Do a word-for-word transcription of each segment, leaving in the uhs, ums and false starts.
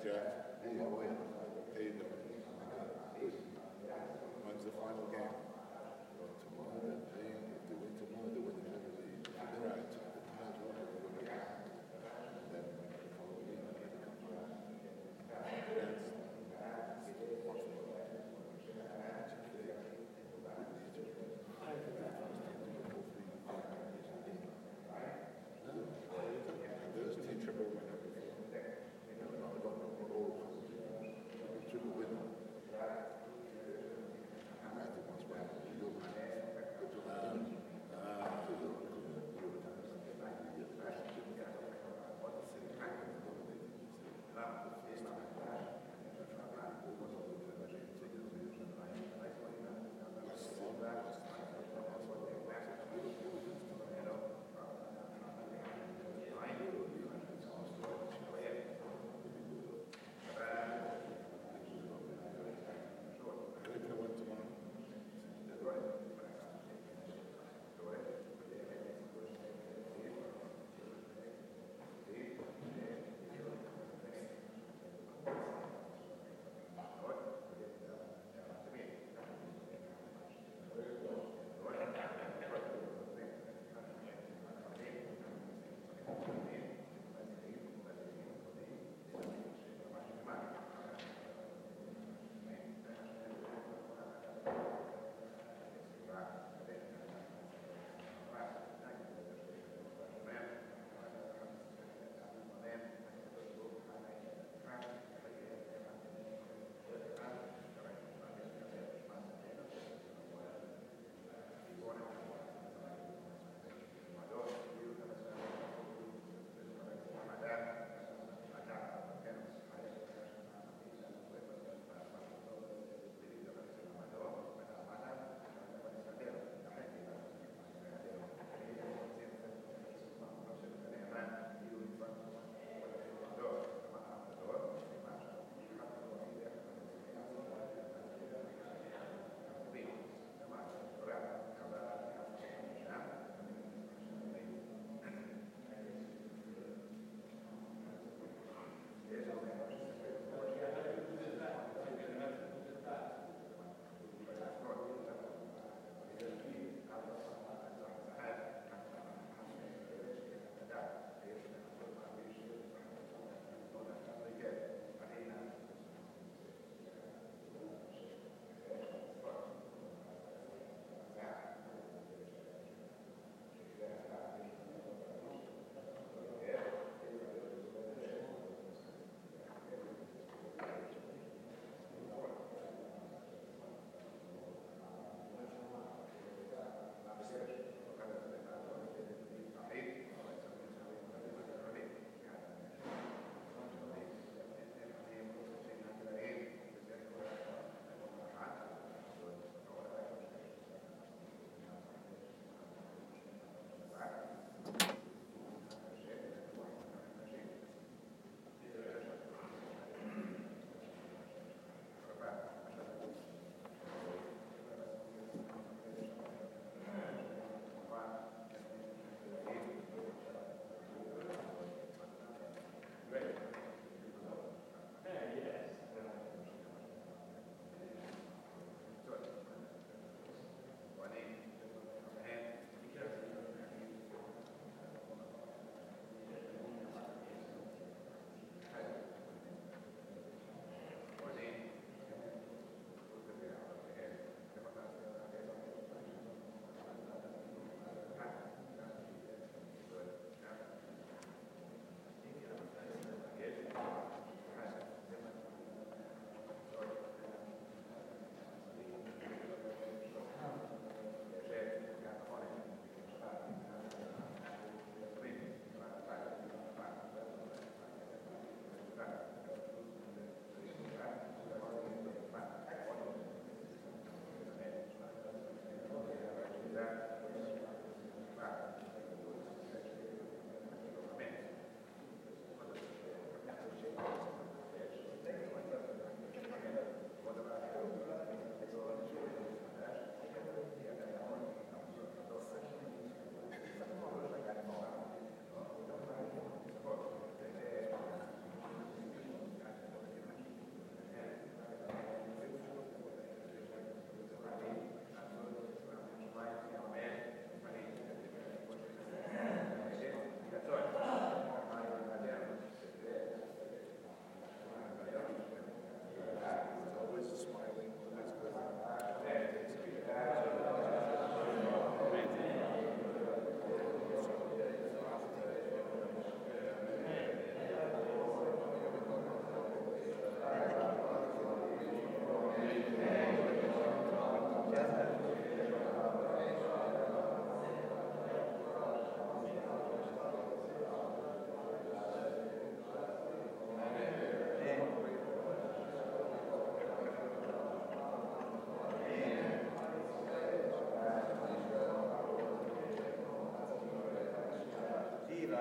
Jeff. Hey, how are you? How you doing? When's the final game? Well, tomorrow they're playing. If they win tomorrow, they win the Premier League. If they Right. win, the Cavs win, they win the league. And then the following week, they get the cup. That's There's two triple winners. No, no, no, no, no. Triple win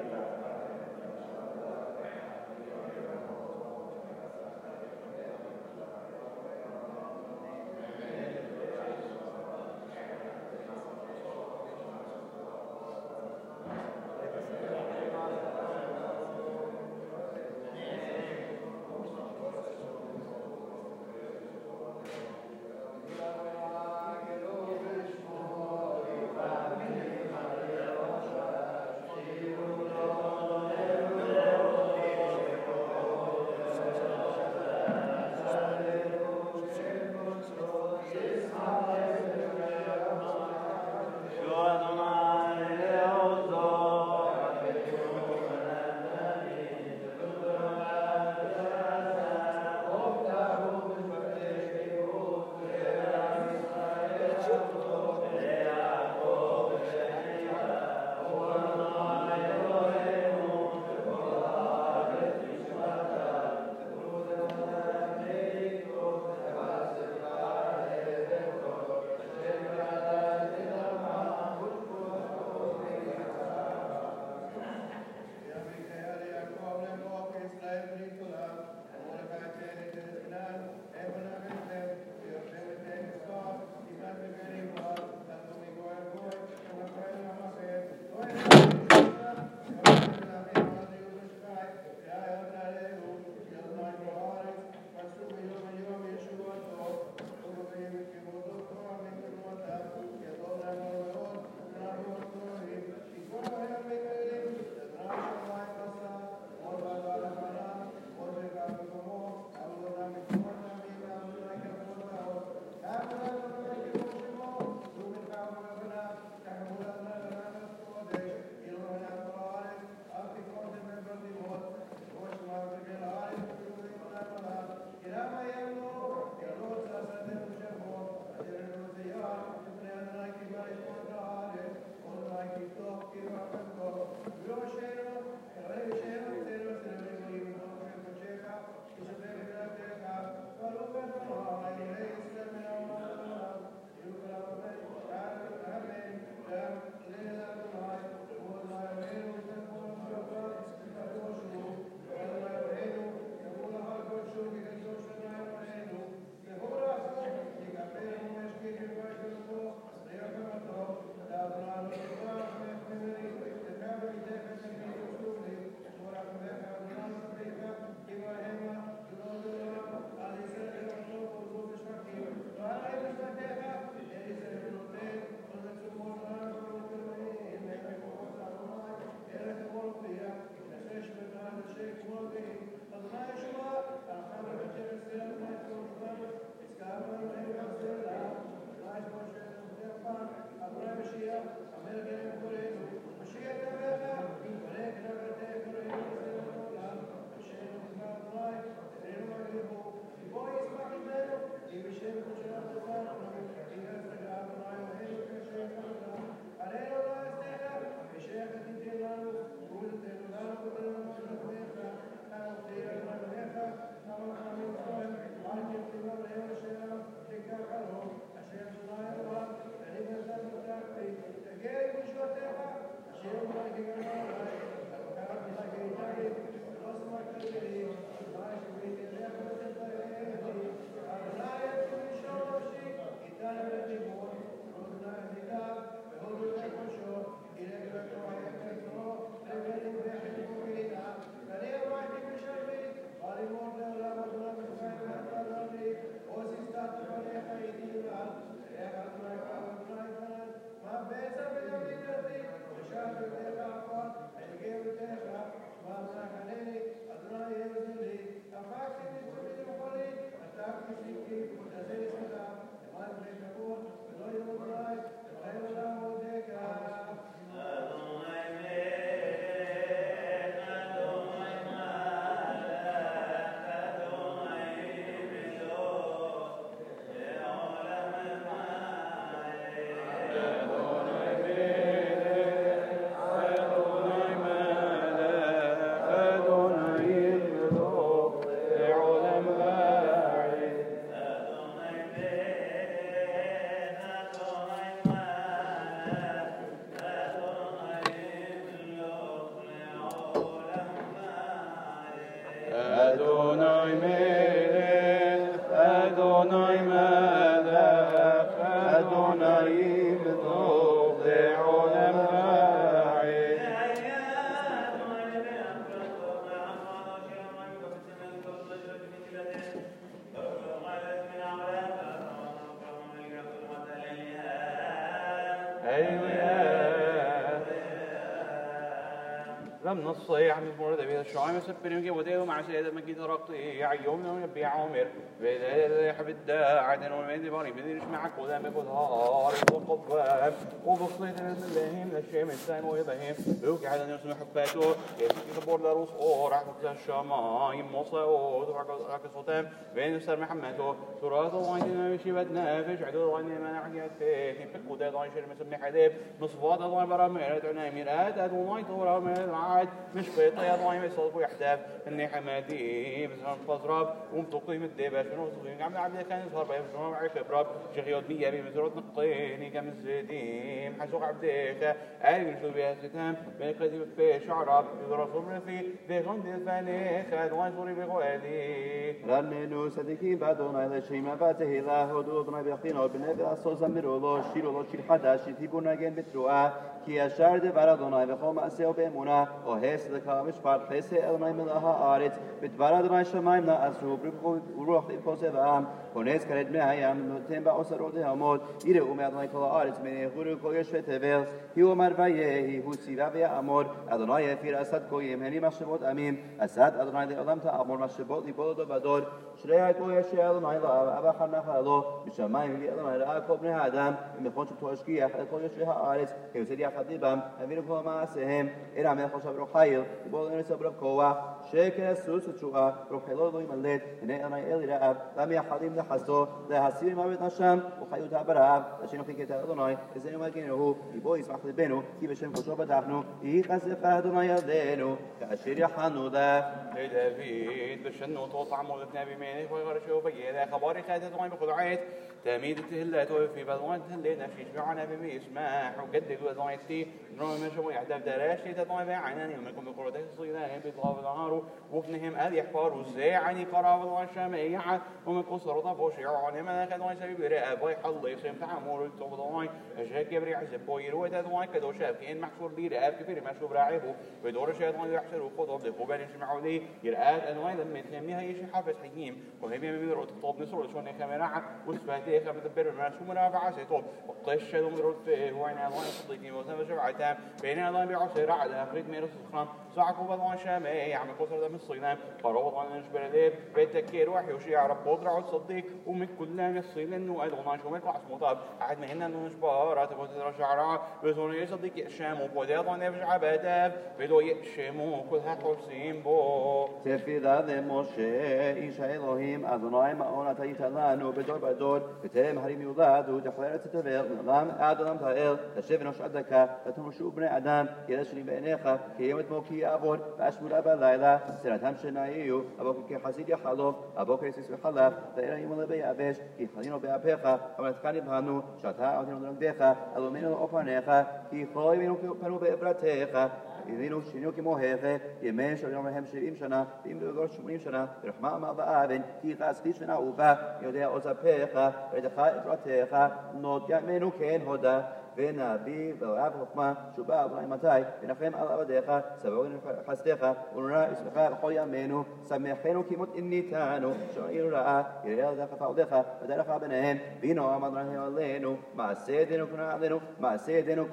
Again, we shall take لم نصيح من مورد بيت الشعيم سبرين كي وديه مع سيد مكيد رقطي يوم يوم يبيع عمر بيد حب الداعد ومن باري بديش معك ودام بظهار وقبام وبصيت الله من الشيء من السين ويبهم بوك على نفس محبته يسكي تبور دروس اور عقد الشمايم وصعود وعقد صوتام بين سر محمده تراث وعندنا شبتنا فيش عدود وعندنا ما نحكي فيه نفك وده ضاي شر مسمي حديب نصفات ضاي برا ميرات عنا ميرات ادو ضاي تورا ميرات عاد مش بيطي ضاي مسلط ويحتاف اني حمادي بزرم فزراب ومتقيم الدباش شنو تقيم عم عبد كان يظهر بيه شنو معي خبراب شيخيوت بيه بمزرود نقيني كم الزديم حسوق عبدك عارف شو بيها ستام بين قديم في شعراب يدرسوا في ذي غند الفاني خاد وان صوري بغوالي رننو صديقين بعدنا إلى شيء ما فاته إلى هدوءنا بيقينا وبنبي أصوص ميرولو شيرولو شير حدا شتيبونا جن بتروعة كي أشارد بعدنا بقوم أسيو بمنا وهيس ذكامش فرد حيس ألنا من لها آرت بتبردنا شماينا أسرو بروح الكوسة بام وناس كرد معيام نتهم بأسر ودها موت يرى أمي كل آرت من يخور كل يشفت بيل هو مرفيه هو سيرا بيا أمور أدناي في أسد كويم هني مشبوط أمين أسد أدناي لأدم تأمر مشبوط لبولد بدور شريعة كوي شيء أدناي لا أبا خلنا خلو بشمايم لي أدناي لا كوبن هذا من خونش توشكية كل يشفها آرت هو سيرا خطيبام أمين كل ما سهم إلى من خوش بروحيل يبول إنه سبب كوا شيك سوس تشوها روحيلو ضي مليت إنه أنا إلي رأب لم يحديم لحسو لهسير ما بيتنشم وخيو تعبرها لشينو في كتاب أدناي إذا ما كانوا يبول يسمح لبينه كيف شم خوشو بدحنو يخسف أدناي يدينو كأشير يحنو ذا لدافيد بشنو توطعم ولدنا بمينك ويغير شو بيدا خباري خاتت وين بخدعيت تميد التهلات وفي بلوان تهلات نفشيش بعنا بمي اسماح وقدد وضعيتي نروم مشو يحدف دراشتي تطوي بعناني ومنكم بقردك الصيداء بيطلاب العارو وفنهم أذ يحفار وزاعني قراب الشميعة ومن قصر طفو شعراني ما كان وين سبيب رأى باي حلي سيم تعمور التوضاي أشهد كبري عزب بوير وتدواي كدو شاف كأن محصور لي رأب كفير مشوب راعبه بدور الشيطان يحشر وخطب لقوا بان يسمعوا لي يرآد أنواع لما يتنمي هاي شي حافظ حكيم وهم يمي رؤت الطوب نصر شون خمراعة وسفاتي خم تبر ما شو منافعة سيطوب وقش شدو مرد فيه وين أنواع صديقين وسام شبعتهم بين أنواع بعصير على أخرج ميرس الخام صعقوا بضوان شامي يعمل قصر دم الصينام قروا طبعا نشبر ليه بيتكير وحي وشي عرب بودرع الصديق ومن كل الصيل انه ادغنا شو ملك عص مطاب عاد ما هنا انه نشبار تبغى تدرى شعرا بزون يصدق يشام وبودي ضنا يفجع بداب بدو يشمو كلها حسين بو سفي ذا موشي إيشا إلهيم أذناي مأونا تيتلانو بدور بدور بتهم حريم يولاد وتحوير تتبيل نظام آدم تائل تشيف نوش أدكا تتمشو ابن أدم كيدشني بينيخا كيومت موكي أبور فأشمل أبا ليلى سنة همشي نايو أبوك كي حسيد يحلوف أبوك يسيس وحلف فإلا يمول بي أبيش كي خلينو بي أبيخا أما تقاني بهانو شاتا أو تنو درنك ديخا ألومينو أوبانيخا كي خواي مينو كيو بي إبراتيخا إذينو شنيو كي موهيخي يمين شو يوم هم شريم شنا بيم دور شمريم شنا رحمة ما بآبن كي قاس خيش شنا أوفا يودي أوزابيخا ريدخا إبراتيخا نوت يمينو كين هدا بين بي بواب حكمة شباب إبراهيم متاي بين خيم الله وديخا سبعين حسديخا ونرى اسمها خويا منو سمحينو كيموت إني تانو شعير رأى يريال ذاك فاوديخا ودرخا بنهم بينو أمد رهي ولينو مع السيدين كنا عدنو مع السيدين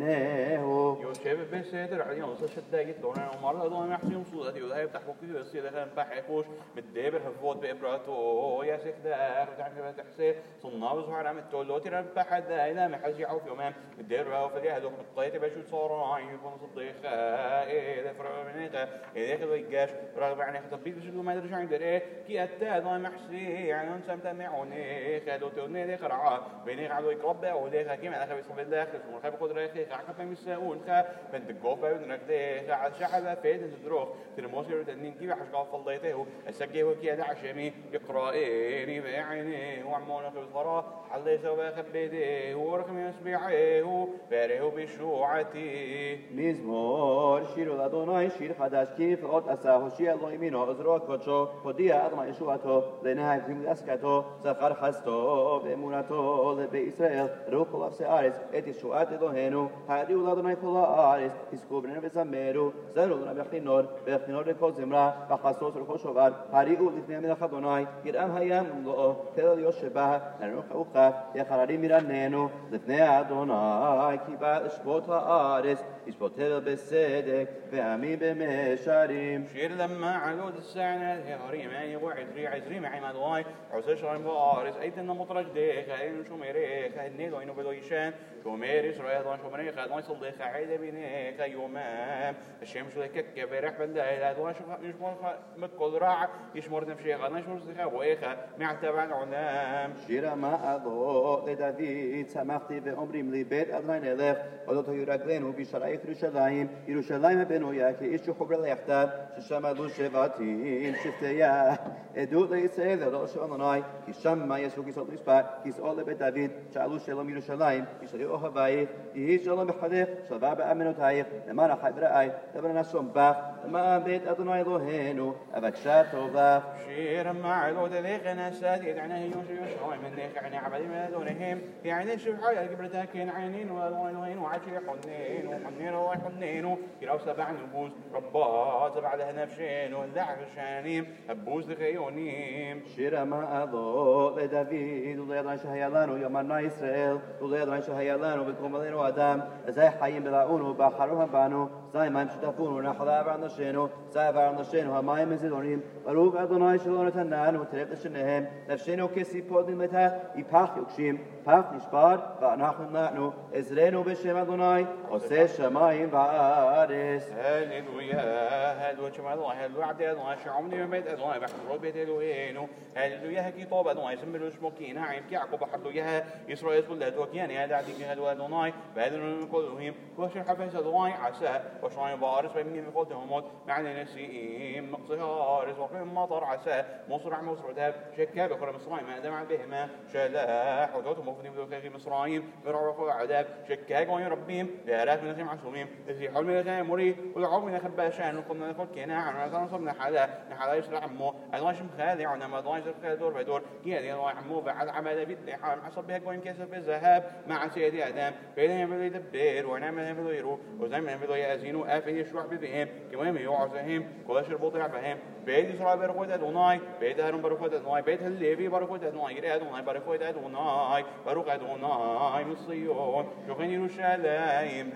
كننهو يوشيب بن سيدر عليهم صش الداجت دونا ومرة دونا محسوم صوتي وده يفتح بوكي بس يده خان بحيفوش متدبر هفوت بإبراتو يا سيخ دار وتعرف تحسي صناب زهر عم التولوتي رب حد إذا محزي عوف يومين الدير وفدي هذوك الطيت بشوت صار يكون صديق إذا فرق منيقة إذا كذا يجاش رغب يعني خطبيت بشوت ما يدري شو عنده إيه كي أتى ضاي محسي يعني أنت متمعني خدوا توني ذي خرعة بيني قعدوا يقربوا وذي خاكيم أنا خبيث في الداخل ثم خاب قدرة خي خاك ما يساوون خا بنت الجوفة ونرك ذي خا شحذا فيد الدروخ ترموسي وتنين كيف حش قاف فضيته السجى وكي هذا عشمي يقرأ إني بعيني وعمونا في الفراغ حلي سوا خبيده هو رقم يسبيعه بره بشوعتي مزمور شير لدوناي شير خداش كيف قد أساه شيء الله يمينه أزرق كتشو قديا أدنى يشوعته لنهاية في مدسكته سخر حسته بأمونته لبإسرائيل روح الله سعارس إتي شوعت دهنو هادي ولدوناي كلا عارس إسكوبرنا بزميرو زنودنا بيختنور بيختنور لكل زمرة بخصوص الخشوبات هاريو لثنين من خدوناي يرأم هيام الله كلا يشبه نروح أوقف يا خراري ميرانينو لثنين أدوناي كي بعد إشبوت هارس إشبوت هذا بالسد צדק ועמים במשרים. شير لما علود السعنة هري ماني وعزري عزري معي مدواي عسى شرم بارس أيتنا مطرج ديخ أين شو مريخ هنيد وينو بلويشان شو ميرس رياض شو مريخ هدواي صديخ عيد بينيخ يومام الشمس لك كبرح بالليل هدواي شو يشمر متكل راع يشمر نفشي غنا شو زخا ويخا معتبع علام. شير ما أضوء لدافيد سمحتي بأمري لي بيت أدنى نلخ ودوتو يرقلينو بشرائف يروشلايم يروشلايم بنو ياكي إيشو خبر ليحتاب ششمدو شباتين شفتيا ادو ليسيل روش أناي كشم ما يسوع كيسول مسبا كيسول بيت دافيد شالو شلوم يروشلايم يشريو هباي يهي شلوم بحديق شباب أمنو تايق لما راح برأي تبرنا شوم باخ لما بيت أدنى لوهينو أبكشاتو باخ. شير ما علود ليخ ناسات يدعنا هيوش يشوي من ليخ يعني عبد ما دونهم يعني شوف حاجة قبلتاكين عينين والوين وين وعشي حنين وحنين وحنين يراو سبع نبوز ربات بعدها نفشين واللعب شانيم أبوز لخيونيم. شير ما أضوء لدافيد وليضا شهيالانو يوم إسرائيل وليضا شهيالانو بالكومالين وادام زي حيين بلاؤونو بحروهم بانو زي ما يمشتفونو نحضا برنشينو زي برنشينو هما يمزلونيم بروك أدوناي شلونة تنانو تريد شنهم نفشينو كسي بودن متى يباح يكشيم باح نشبار فنحن نحن إزرينو بشم أدوناي وسي شمايم بارس. هللويا هللويا شمال الله هللويا عبد الله شعومني من بيت الله بحر بيت هللوينو هللويا هكي طوب الله يسمى الشموكين عيب كيعقوب حلويا يسرى يسول لا توكيان هذا عديك هللويا الله بعدين كلهم وش الحفاظ الله عسى وشاين بارس بمين قدهم معنى نسيم مقصهارس وقيم مطر عسى مصرع مصر ذهب شكا بكره مصرايم ما دمع بهما شلاح وجوتهم مفني بدوكي مصرايم برعوا عذاب شكا قوي ربهم لآلاف من نسيم عصومين في حلم لكان مري والعوم من خباشان وقمنا نقول كنا عن كان صبنا حدا نحدا يسرع عمو الله شم خادع ونما الله يسرع دور بدور كيا الله عمو بعد عمل بيت حام حسب بها قوي كسر بالذهب مع سيدي آدم بينهم بده يدبر ونعمل بده يرو وزمن بده يأزين وآفه يشرع بهم كمان يوعزهم كل شرب طيع بهم بيت إسرائيل بركوت أدوناي بيت هارون بركوت أدوناي بيت الليفي بركوت أدوناي يرى أدوناي بركوت أدوناي بروك أدوناي من صيون شوخين يروشلايم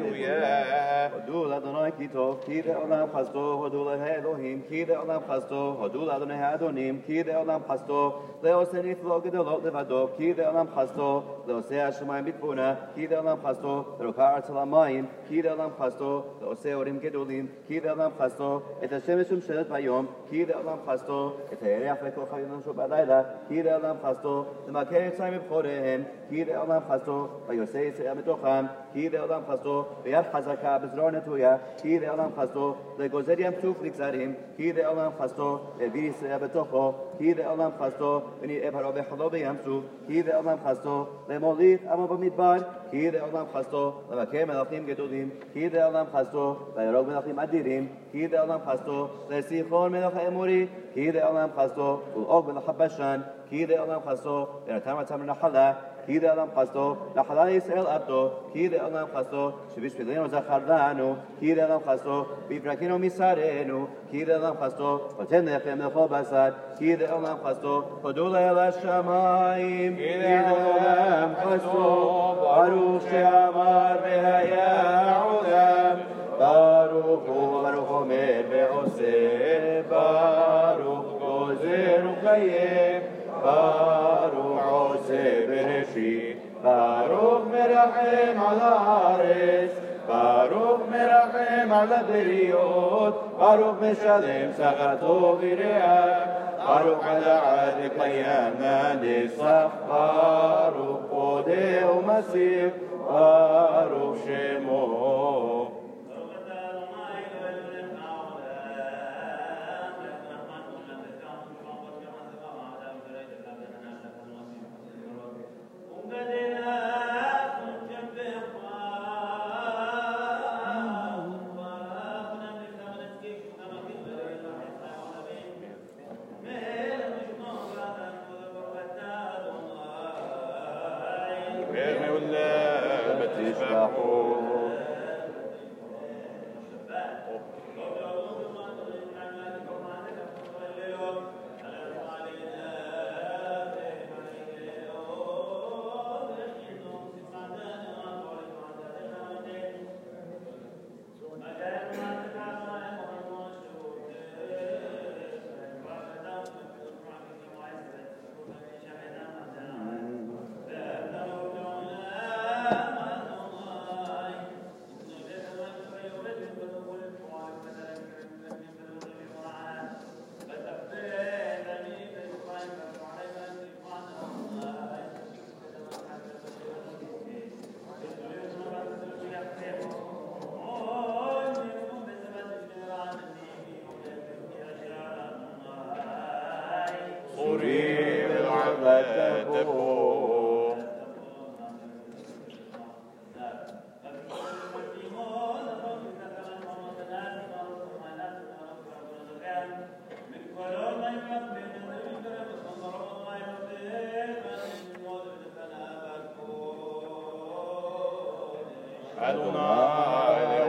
هاليلويا. هدول أدوناي كيتوف كيد أولام خستو هدول هالوهيم كيد أولام خستو هدول أدوناي أدونيم كيد أولام خستو لو سنيت لو قدلو لفدو كيد أولام خستو لو سيا شمايم بتبونا كيد أولام خستو لو كارت لمايم كيد أولام خستو لو سيوريم كدولين كيد أولام خستو الشمس مشلت بيوم كيد أولام خستو الرياح فيكو خيرنا شو بعدايلا كيد أولام خستو لما كان سايم بخورهم كيد أولام خستو ويوسي سيام توخام كيد أولام خستو بيار حزكا بزرون تويا كيد أولام خستو لجوزريم توف لكسارهم كيد أولام خستو البيري سيام توخو كيد أولام خستو بني إبهر بحلو بيمسو كيد أولام خستو لموليك أما بمدبار كيد أولام خستو لما كان ملاقيم جدودين كيد أولام خستو ليروق ملاقيم أديرين كيد أولام خستو لسيخون ملاق أموري كيد أولام خستو والأوق بالحبشان كيد أولام خستو لنتامة تمر نحلا كيد أولام خستو لحلا يسأل أبدو كيد أولام خستو شبيش بلين وزخردانو كيد أولام خستو بيبركينو ميسارينو كيد أولام خستو وتن يقيم الخبصات كيد أولام خستو خدول إلى الشمايم كيد أولام خستو باروخ شامار بها يا علام باروخ باروخ مير بعسي باروخ غزير قيم باروخ عسي برشي باروخ مرحم على عرس باروخ مرحم على بريوت باروخ مشالم سقطو برياء باروخ على عاد قيانا نصف باروخ قودي ومسيح باروخ شمو Okay. Adonai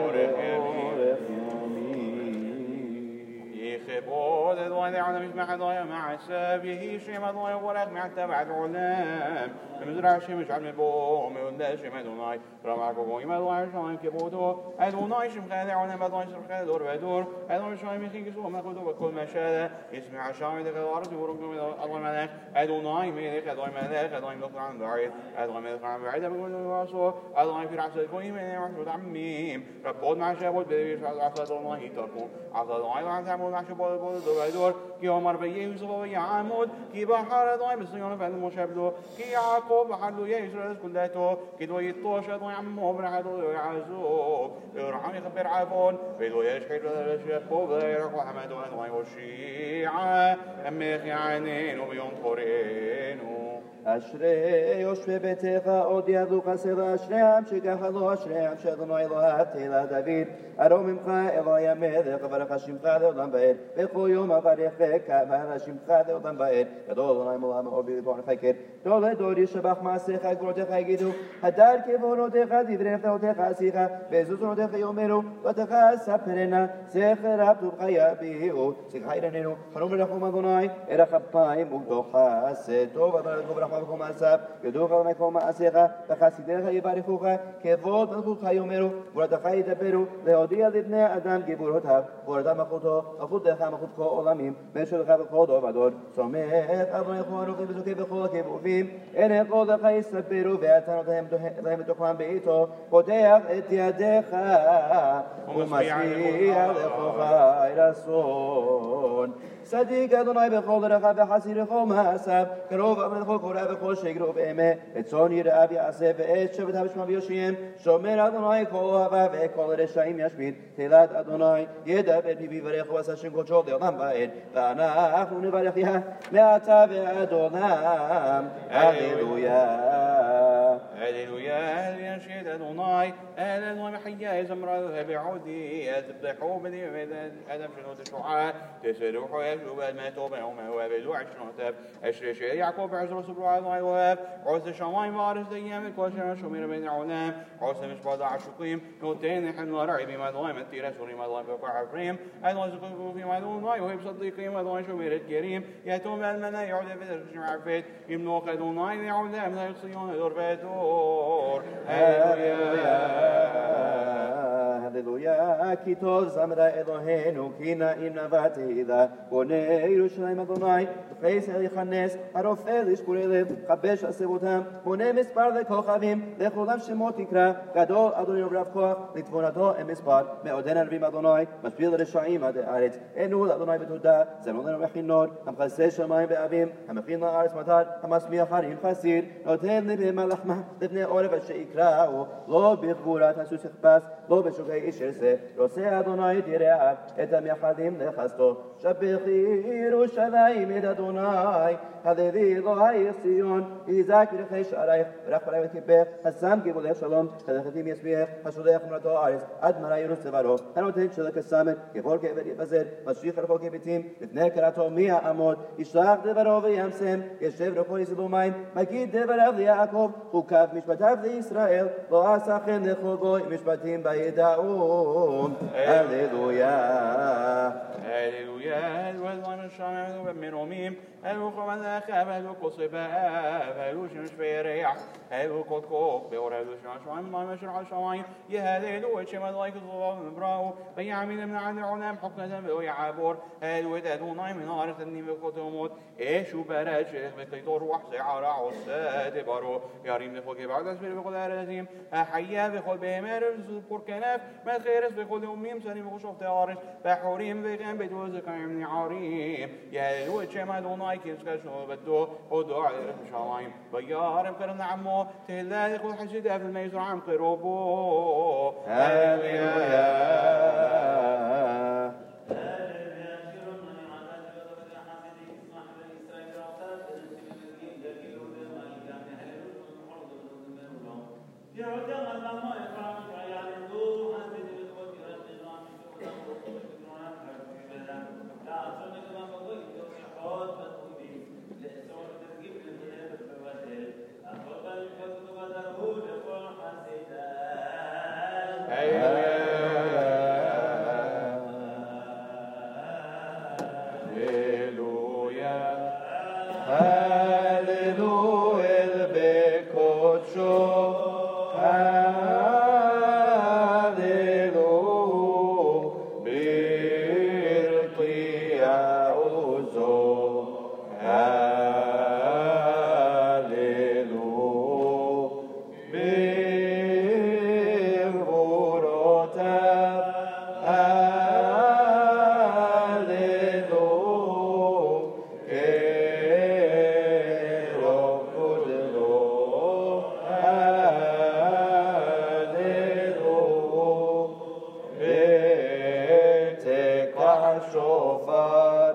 يخبود أدوان على مجمع ضايا مع سابه شيم ضايا ولك مع تبع العلام المزرع شيم شعب البوم ولا شيم أدوناي رمع كوكو يما ضايا شايم كبودو أدوناي شيم خالي علام أدوناي شيم خالي دور بدور أدوناي شايم يخيك سوى ما خدو بكل ما شاء يسمع شايم دخل الأرض ورقم أدوناي ملاك أدوناي ملك أدوناي ملاك أدوناي ملك عن بعيد أدوناي ملك عن بعيد بقول له واسو أدوناي في رأس الكوي من يعرف عميم ربود مع شابود بديش عصا أدوناي تركو عصا أدوناي وعن تعمل مع شابود بود دوباره کی عمر به یوسف و یعمود کی بحر دایم بسیار فعل مشابه کی یعقوب بحر دو یسوع کلته کی دو یتوش دو عمو بر دو یعزوب رحم يخبر عفون بدو يشحر الشيخوب يرقو حمد وانواع والشيعة أميخ يعنين وبيوم قرينو אשרי יושבי ביתך עוד ידעו חסר אשריהם שכחלו אשריהם שאדוני אלוהיו תהילה דוד ארום ממך אלוהי המלך וברך שמך לעולם ועד בכל יום אברכך ואלה שמך לעולם ועד גדול אדוני מלך מאוד ולבון חקר דור לדור ישבח מעשיך גבורתך יגידו הדר כבורותיך דברי הפתעותיך עשיך ועזוזונותיך יאמרו תורתך ספרנה זכר עבדך יביאו שמחה ירננו חנון ורחום אדוני ארך אפיים וגדול חסד טוב אדוני ברחמה וכל מעשיו יודוך על מקום מעשיך וחסידיך יברכוך כבוד מלכותך יאמרו גבורתך ידברו להודיע לבני אדם גבורותיו גבורתם מלכותו מלכותך מלכות כל עולמים משלך בכל דור ודור סומך אדוני כל אנוכי וזוכי בכל הכיבובים הנה קולך יספרו ואתה נותן להם בתוכם בעיתו פותח את ידיך ומשביע לכוחך רצון צדיק אדוני בכל דרכיו וחסיר לכל מעשיו קרוב אמן לכל קורא וכל שגרו ואמת את צאן יראיו יעשה ואת שבטיו ישמע ויושיעם שומר אדוני כל אוהביו ואת כל הרשעים ישמיד תהילת אדוני ידבר פיו יברך ועשה שם קודשו לעולם ועד ואנחנו נברך יה מעתה ועד עולם הללויה هللويا ينشد أدوناي أدوناي محيا زمرة بعودي أذبحوا بدي أدم شنو تشوعات تسرحوا يشوب الماتوا بيوم هو بدو عشرون تاب عشر شيء يعقوب عشر سبع أدوناي وهاب عوز الشماي وارث ديام الكوشر شمير بين العلام عوز مش بعض عشقيم نوتين حن ورعي ما ضايم التيرة سوري ما ضايم بقع عفريم أدوناي زقوا في مدوناي وهي بصديقي ما ضايم شمير الكريم يتوم المنا يعود في عفيت يمنوق أدوناي يعود من يصيون دور بدو هللويا هللويا כי טוב זמרה אלוהינו כי נעים נבט תהילה בונה ירושלים אדוני וחסד יכנס הרופא לשבורי לב חבש עשבותם בונה מספר לכוכבים לכולם שמות יקרא גדול אדוני רב כוח לתבונתו אין מספר מעודן ערבים אדוני משפיל רשעים עד הארץ ענו לאדוני בתודה זרעו לנו מכינור המכסה שמיים ואבים המכין לארץ מטר המשמיע הרים חסיר נותן לבהמה לחמה לבני עורף אשר יקראו לא בגבורת הסוס יחפש לא בשוקי איש ירסה רוצה אדוני את יראיו את המייחדים לחסדו שבח ירושלים את אדוני הללי אלוהיך ציון יזעק ברכי שערייך ורח פרעי ותיבך השם גבולך שלום חלכתים ישביעך השולח אמרתו הארץ עד מראה ירוץ צווארו הנותן שלך הסמל ככל כעבר יפזר משליך רחו כביתים לפני קראתו מי יעמוד ישלח דברו וימסם ישב רחו יסבו מים מגיד דבריו ליעקב חוקיו משפטיו לישראל לא עשה כן לכל גוי משפטים בידעון הללויה هللويا والله الشام والمروميم هلو خمنا خاب هلو قصبا هلو شمس فيريح هلو قد كوك بور هلو شمس شوام ما مشرع شوام يهللو وشم ضايق الضباب براو بيعمل من عند العلام حكمة بو يعبور هلو تدو نايم نار تني بقطموت ايشو براج بقيتور وحص عرا عصاد بارو ياريم لفوق بعد اسبر بقول ارزيم حيا بقول بمر بور كنف ما خيرس بقول اميم سليم بخشوف تارس بحوريم بغم بدوز كايم عريم يهلو شم دوناي كيس كشو بدو ودو على شوايم بيارم كرنا عمو تهلا يقول حسيد في الميزر عم قربو هللويا השופר,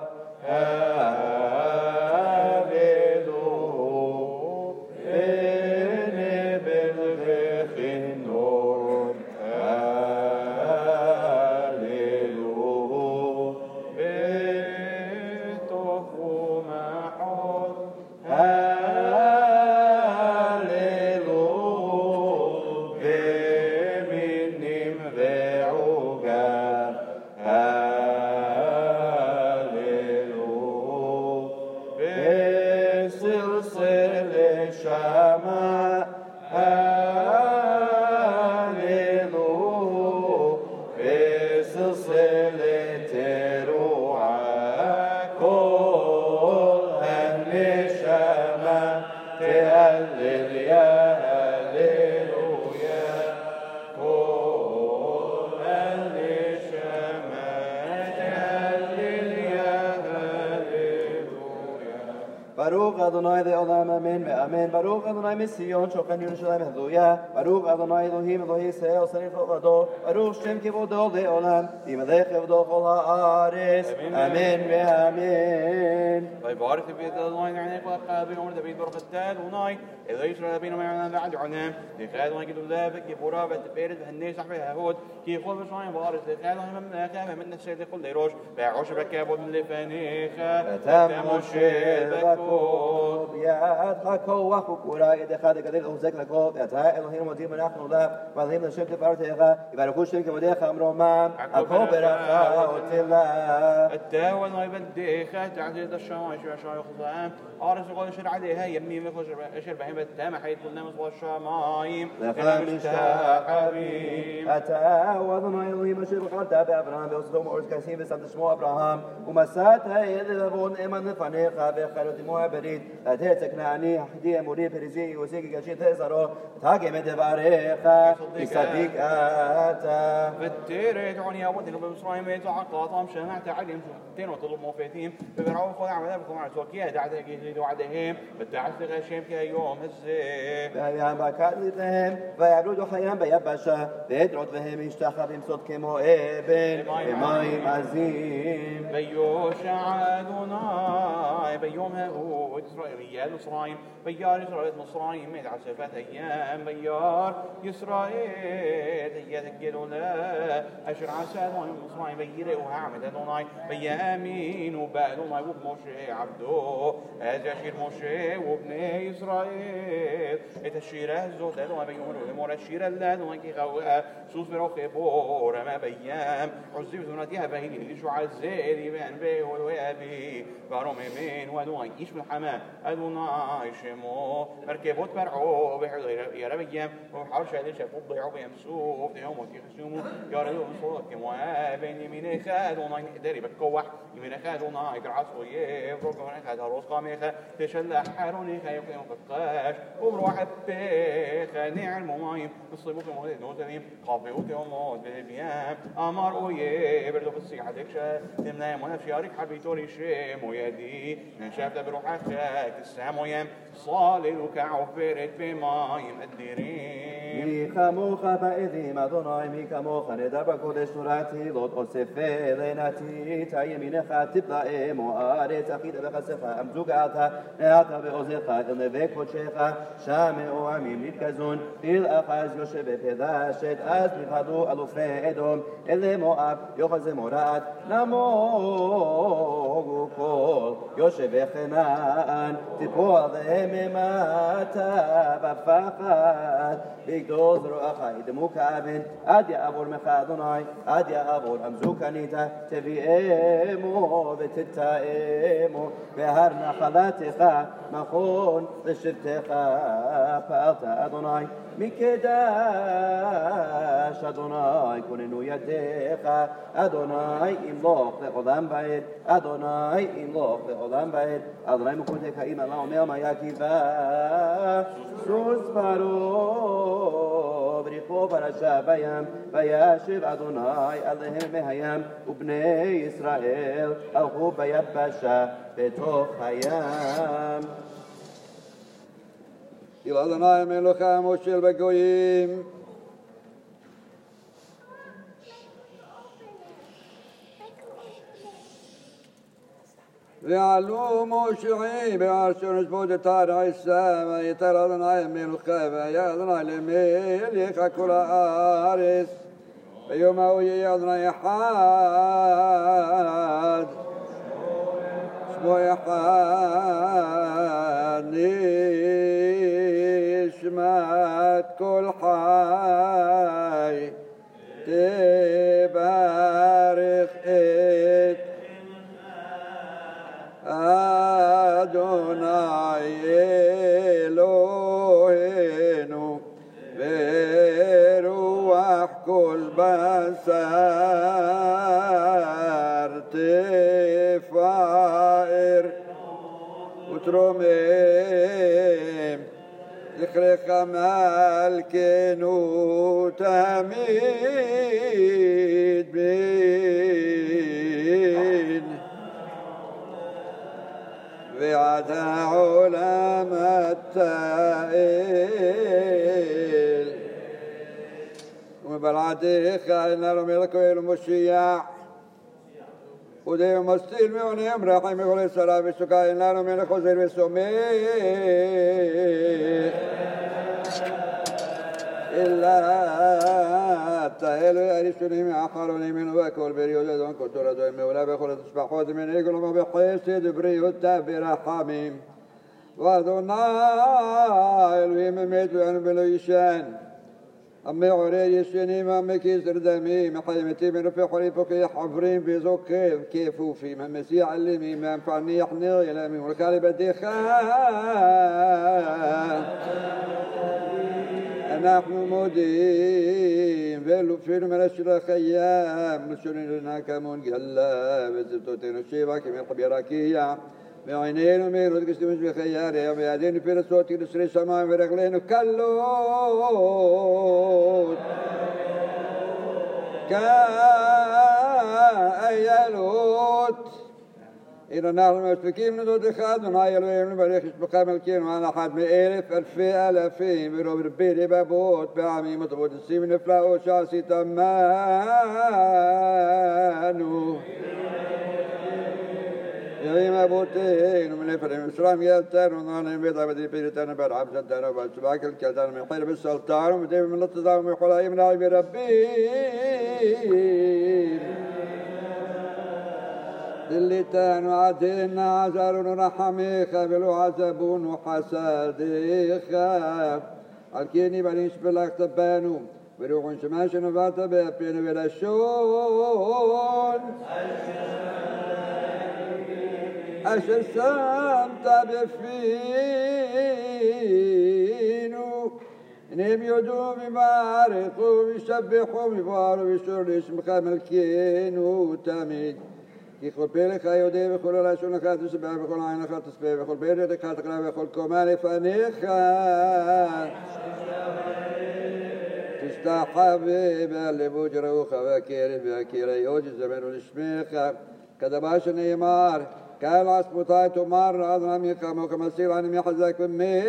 Baruch Adonai le'olam amen ve'amen. Baruch Adonai misiyon shochan Yerushalayim hallelujah. Baruch Adonai Elohim Elohi Yisrael Sarif Lado. Baruch Shem Kivodo le'olam. Yimelech Kivodo Chol ha'aretz. Amen ve'amen. ويبارك بيد الله يعني قال بيوم دبيد بركة التال وناي إذا يسرى بينهم معنا بعد عنهم لخير ما يقولوا ذا بك يبورا بتبيرد هالناس صاحبها هود كي يقول بس ما يبارك لخير ما من خاف من السيد يقول ليروش بعوش بكابود من لفانيخا تمشي بكوب يا أدخل وخكورا إذا خد قدر أوزك لكوب أتى إلهين وديم نحن له والهين الشمس فارتها يباركوا الشمس وديخ أمرهما أكوب رخاء وتلا التاول ما يبديخا تعزيز الشمس شو خصام أرس قول شر عليها يمي مخش شر بهم التام حيث كلنا مصباح الشمايم لخامس حبيب أتى وظن إلهي مشي بقال تابع أبراهام بوصدهم أرز كثير بسنت شمو أبراهام ومساتها يذهبون إيمان فنيقا بخير دموع بريد أتيت كناني حدي مريب رزي وسيك كشي تزرو تاقي متباريخا يصدق أتى بالتير يدعوني يا ودي بمصرايم يتعقى طام شمع تعلم تين وطلب موفيتين ببرعوا خذ عمل بكم على توكيه دعته جيد وعدهم بالتعس غشيم كيوم الزين بأيام بكاتهم ويعبدوا حيام بيبشا بيدرد بهم يشتخى بمصد كمو إبن بماي عزيم بيوشع أدوناي بيوم هود إسرائيل مصرايم بيار إسرائيل مصرايم من عسفات أيام بيار إسرائيل يتقلوا لا أشر عساد مصرايم بيره وهعمد أدوناي بيامين وبأدوناي وبموشي عبدو أزاشير موشي وابني إسرائيل الشيرة الزود أدوناي بيوم مورا الشيرة أدوناي كي غوها سوس بروخي بورا ما بيام عزيب زناتيها بهيني اللي شو عزيدي بان بي والوابي بارو ميمين وادوناي إيش من حمام أدوناي شمو مركبوت برعو بحضر يا ربيام وحرش هذا شافوا ضيعوا بيمسوف يوم وكي خسومو يا رجل صوت كموابين يمين خادوناي نقدري بكوح يمين خادوناي كرعصو يفرق من خاد هروس قاميخا تشلح حاروني خا يقيم قطاش وبروح بيخا نعلم مايم نصيبو في مولد نوزنيم قافيوتي وموت بالبيام أمر ويه بردو في السيحة دكشا تمنايم ونفسي أريك حبيتوري شيم ويدي نشافت بروح خاك السام ويام صالي وكعو فرد بمايم الديرين ميخا موخا فإذي مدوناي ميخا موخا ندرب كودش نوراتي لوت أصفي ليناتي تايمين خاتب لائم وآريت أخيد بخسخا أمزوقاتها نهاتا بأوزيخا إلنبي كوشيخا شامي وعميم نتكزون الأخاز يوشب فداشت أز مخدو ألوفي إدوم إلي مؤاب يوخز مرات نموغو كول يوشب خنان تبوغ ذهم ماتا بفاقات بيكدوز رؤخا إدمو كابن أدي أبور مخادوناي أدي أبور أمزوكا نيتا تبي إيمو بتتا إيمو بهرنا خلاتخا مخون تشفتخا فألتا أدوناي مكداش أدوناي كوننو يديخا أدوناي إملوك لقضان بعيد أدوناي إملوك لقضان بعيد أدوناي مكوتك إيما الله ميوما يكيفا سوس بارو بريقو برشا بيام بياشب أدوناي اللهم مهيام وبني إسرائيل ألقوا بيبشا بتوخ هيام Il Adonai Melochem Oshel Begoyim. ועלו מושעים בערשון שבות תרעיסה ויתר אדוני מלוכה והיה אדוני למלך כל הארץ ביום ההוא יהיה אדוני אחד שמו אחד נשמת כל חי תברך את אדוני אלוהינו ורוח כל בשר תפאר ותרומם זכרך מלכנו תמיד בין ועד העולם התאל ובלעדיך איננו מלך אלו מושיע ודאי מסתיל מעונם רחם מכל שרה ושוקע איננו מלך חוזר וסומך אלא אתה אלוהי הראשונים האחרונים מנו והכל בריאות אדון כל תורתו מעולה בכל התשבחות מנהיג ולומר בחסד ובריאותה ברחמים ואדוני אלוהים אמת ואנו בלא ישן המעורר ישנים המקיז רדמים החיימתים מנופי חולי פוקח עוברים וזוקב כפופים המסיע עלימים המפעניח נרילמים ולכה לבדיך אנחנו מודים ולופנו מן אשר החיים לשוננו כמון גלה וזבטותינו שבע כמלך ברקיע ועינינו מהירות כשתמש בחייריה וידינו פרסות כנשרי שמיים ורגלינו קלות כאיילות إن نحن مسبكين من ضد خادنا يلوين نبارك اسمك ملكين وأنا أحد من ألف ألف ألفين برب ربي بابوت بعمي مطبوط السيم نفلا شاسي تمانو يا ما بوتين ومن يفرم إسلام يلتان ونحن بيضا بدي بيرتان برعب جدان وبالسباك الكلتان من خير بالسلطان ومدين من التضام من خلايم نعي بربي دلتان وعدين عزار رحمي خبلو عزبون وحسادي خاف الكيني بليش بلاك تبانو بروح شماش نبات بابين بلا شون أشر سامت بفينو نيم يدو ببارقو بيسبحو ببارو بشور اسمك ملكينو تميد כי כל פלך היודע וכל הלשון לך תשבע וכל עין לך תשבע וכל בית ידך תקרא וכל קומה לפניך תשתחווה בלבו ג'רוך והקרב והקריות יזמנו לשמך כדבר שנאמר קהל עצמותי תאמר אדון עמך וכמסיר עני מחזק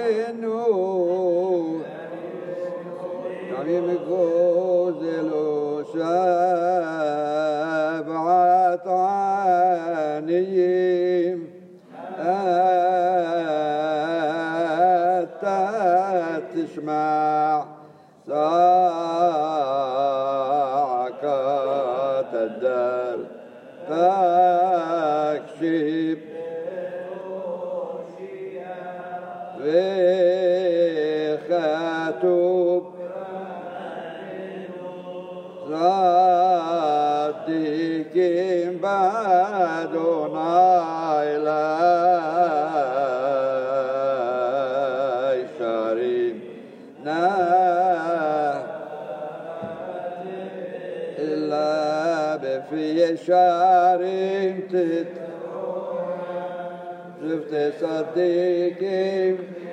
ממנו עמים גוזלו שבעת עניים אתה תשמע צעקת הדר תקשיב וכתוב צדיקים באדוני ישרים נא אלא בפי ישרים שבטי צדיקים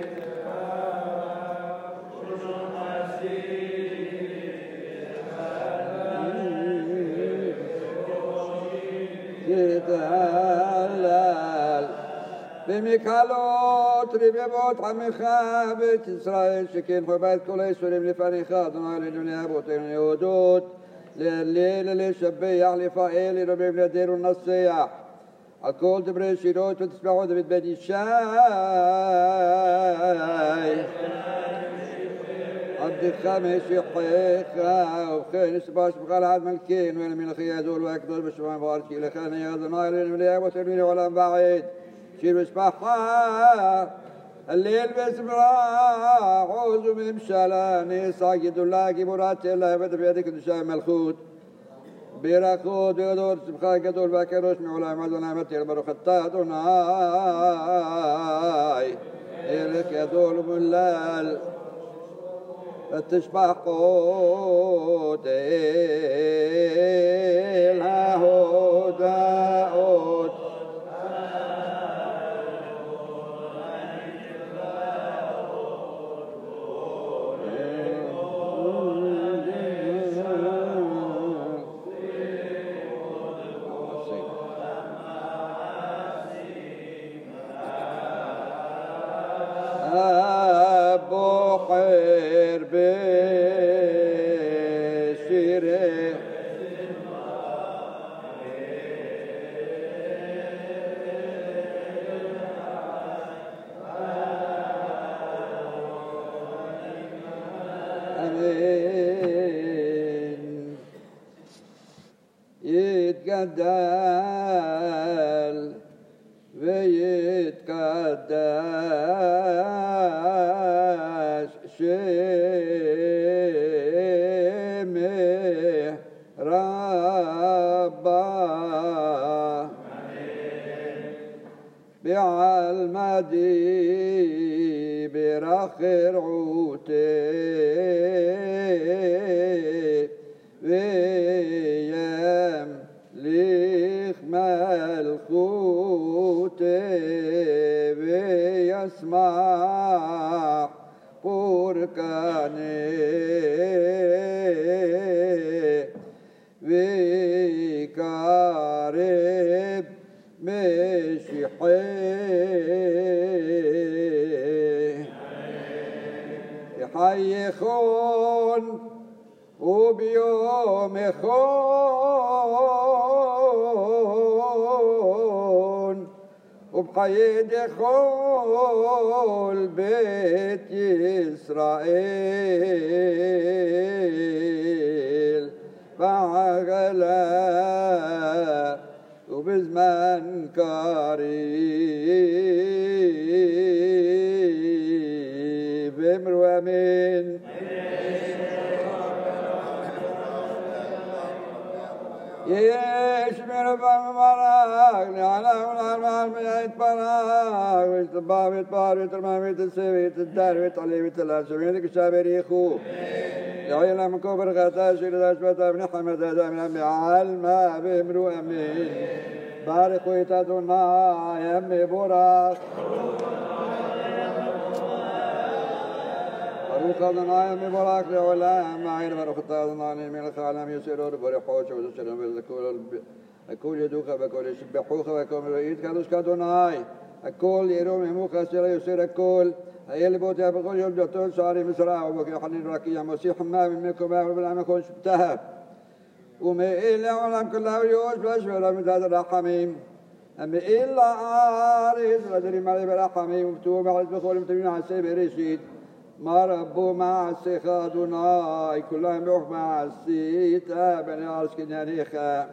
יתהלל במקהלות רבבות עמך בית ישראל שכן חובת כל היסורים לפניך אדוני אלוהינו אבותינו להודות להלל לשבח לפעל לרומם נדר ולנסח الكل دبر شيروت وتسمعوا دبت بني الشاي عبد الخامس يحيخا وخير سباش بقال عاد ملكين وين من الخيادول واكدول بشمان بارك إلى خان يغض نايل المليا وترمين ولا بعيد شير بسبحها الليل بسمراء عوز من مشالاني ساجد الله كبرات الله بدر بيدك دشاي ملخوت بيراخود يدور سبخا كدول باكروش معلا مدنا متير برو خطات وناي إلك يدول ملال تشبح قوت الهدى يتقدل ويتقدس شمه ربا بعلمدي برخر عوتي ويم ليخ ملخوت ويسمع بركاني ويقارب مشيحي يحيخون وبيوم يخون وبحيد يخول بيت إسرائيل بعقلا وبزمان قريب امرو امين يشمل بمراك لعلام العلمان من يتبراك ويتباب يتبار ويترمام ويتسوي ويتدار ويتعلي ويتلاشم ويتك الشابر يخو يعينا من كبر غتاش إلى داشبتا من حمد هذا من أمي عالما بمرو أمين بارك ويتادونا يا أمي براك بروك أدنا يا أمي براك لعلام معين بروك أدنا من الخالم يسيرون بريحوش ويسيرون بالكل الكل يدوك بكل يسبحوك بكل يريد كادوش كادوناي الكل يروم يموك سير يسير الكل هي اللي بوتها بقول يوم جتون صاري مسرع وبكي حنين راكي مسيح ما منكم ما بالعام يكون شبتها وما إلا علم كله يوش بلاش ولا من هذا الرحمين أما إلا عارض ودري مالي بالرحمين وفتوه بعد بخول متمين على السيب رشيد ما ربو مع السيخة دوناي كلهم يروح مع السيتا بني عرس كنانيخا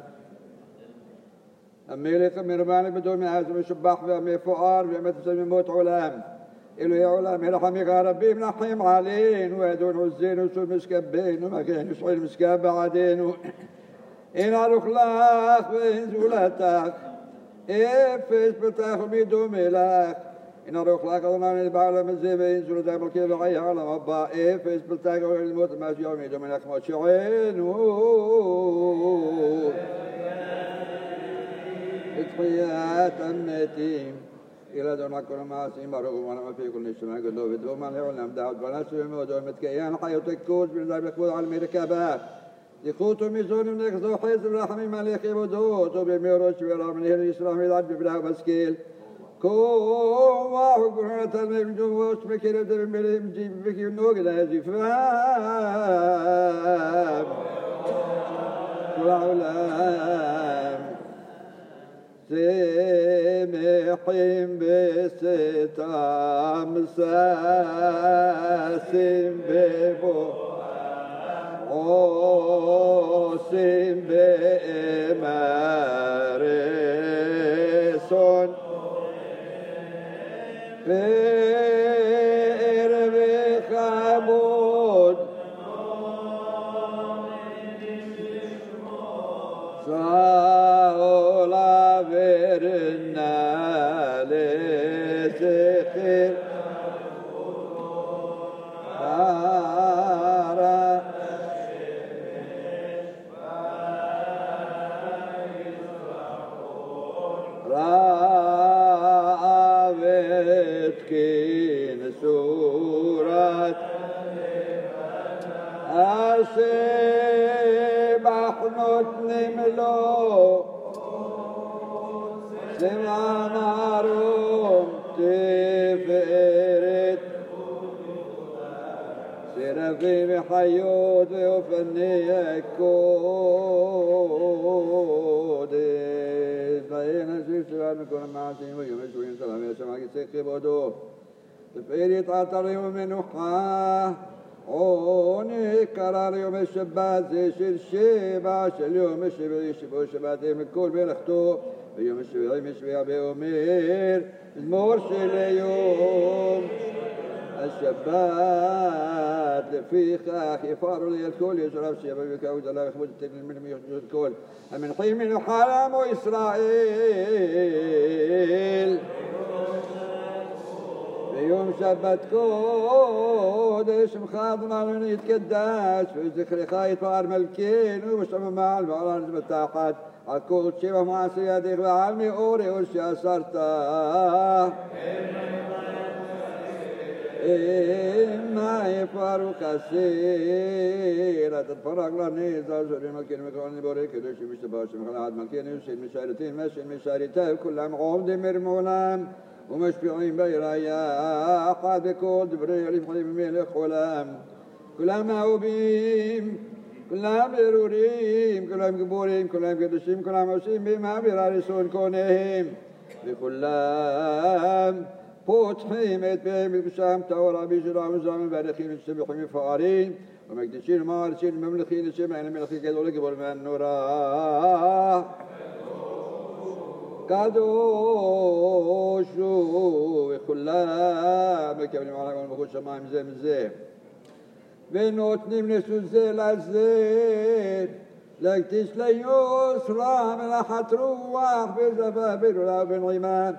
أما إليك مرماني بدون من عزم شباح بأمي فؤار بأمي تسمي موت علام إلو يا علام يرحمك يا ربي منحيم علين ويدون عزين وسول مسكبين وما كان يسعي المسكاب بعدين إن أرخلاك وإن زولتك إفس بتاخو بيدو ملاك إن أرخلاك أظنان البعلم الزيبين زولتك بالكيب عي على مبا إفس بتاخو الموت ما في يوم يدو ملاك موشعين إتقيات أمتي إلى دون كل ما سيم بارك وما في كل شيء ما قلوا بدو ما يعلم داود ولا سوى مودون متكيان حياتك كوز بالذات بكود على المركبات يخوتوا ميزون من يخذوا حيث الرحمي مالك يبدوت وبميروش ورامن هل الإسلام يدعب بلا مسكيل كوم وحكونا تلمي بجوش بكير بدر بلي مجيب بكي نوغ لازي فام كل علام سيد שמחים בצאתם ששים בבוא עושים באמרסון פאר וחמוד שאולה ורנה לזכר פרה רעבת כנסורת השבח נותנים לו סימן הרום תפארת סרפים וחיות ואופני הקודש ואין השיב שבעת מכל המעשים ויום ישועים סלם וישמע כיסא כבודו תפארת עטרים ומנוחה עוני קרא ליום השבת זה של שבע של יום השביעי שבו שבעתם מכל מלאכתו ויום השביעי משביע באומר מזמור של יום השבת לפיכך יפארו לי על כל ישרב שיבא וקאו זלה וחמוד תגל מן מיוחד כל המנחים מנוחה לעמו ישראל ביום שבת קודש שמך אדוננו נתקדש וזכרך יתפאר מלכנו ושם מעל ועל הארץ בתחת על כל שבע מעשי ידיך ועל מאור אור שאסרת إما يفارق السير تتفرق لنيزة زوري ملكين مكروني بوريك دوشي مشتباشي مخلعات ملكين يوسين مشارتين ماشين مشارتين كلهم عمد مرمولام ومشبعين بيرايا أحد بكل دبري رفعي بميلك غلام كلهم معوبين كلهم ضروريم كلهم قبوريم كلهم قدسيم كلهم عوسيم بما برارسون كونهم بكلهم פותחים את בהם ובשם תאורה בישרה וזמן וערכים ושבחים מפארים ומקדישים ומעריצים ממלכי לשם אין המלכי גדול לגבור מהנורא קדוש הוא וכולם מקבלים עליו ומלכות שמיים זה מזה ונותנים נשוא זה לזה להקדיש ליוסרה מלאכת רוח וזבה בגדולה ובנעימה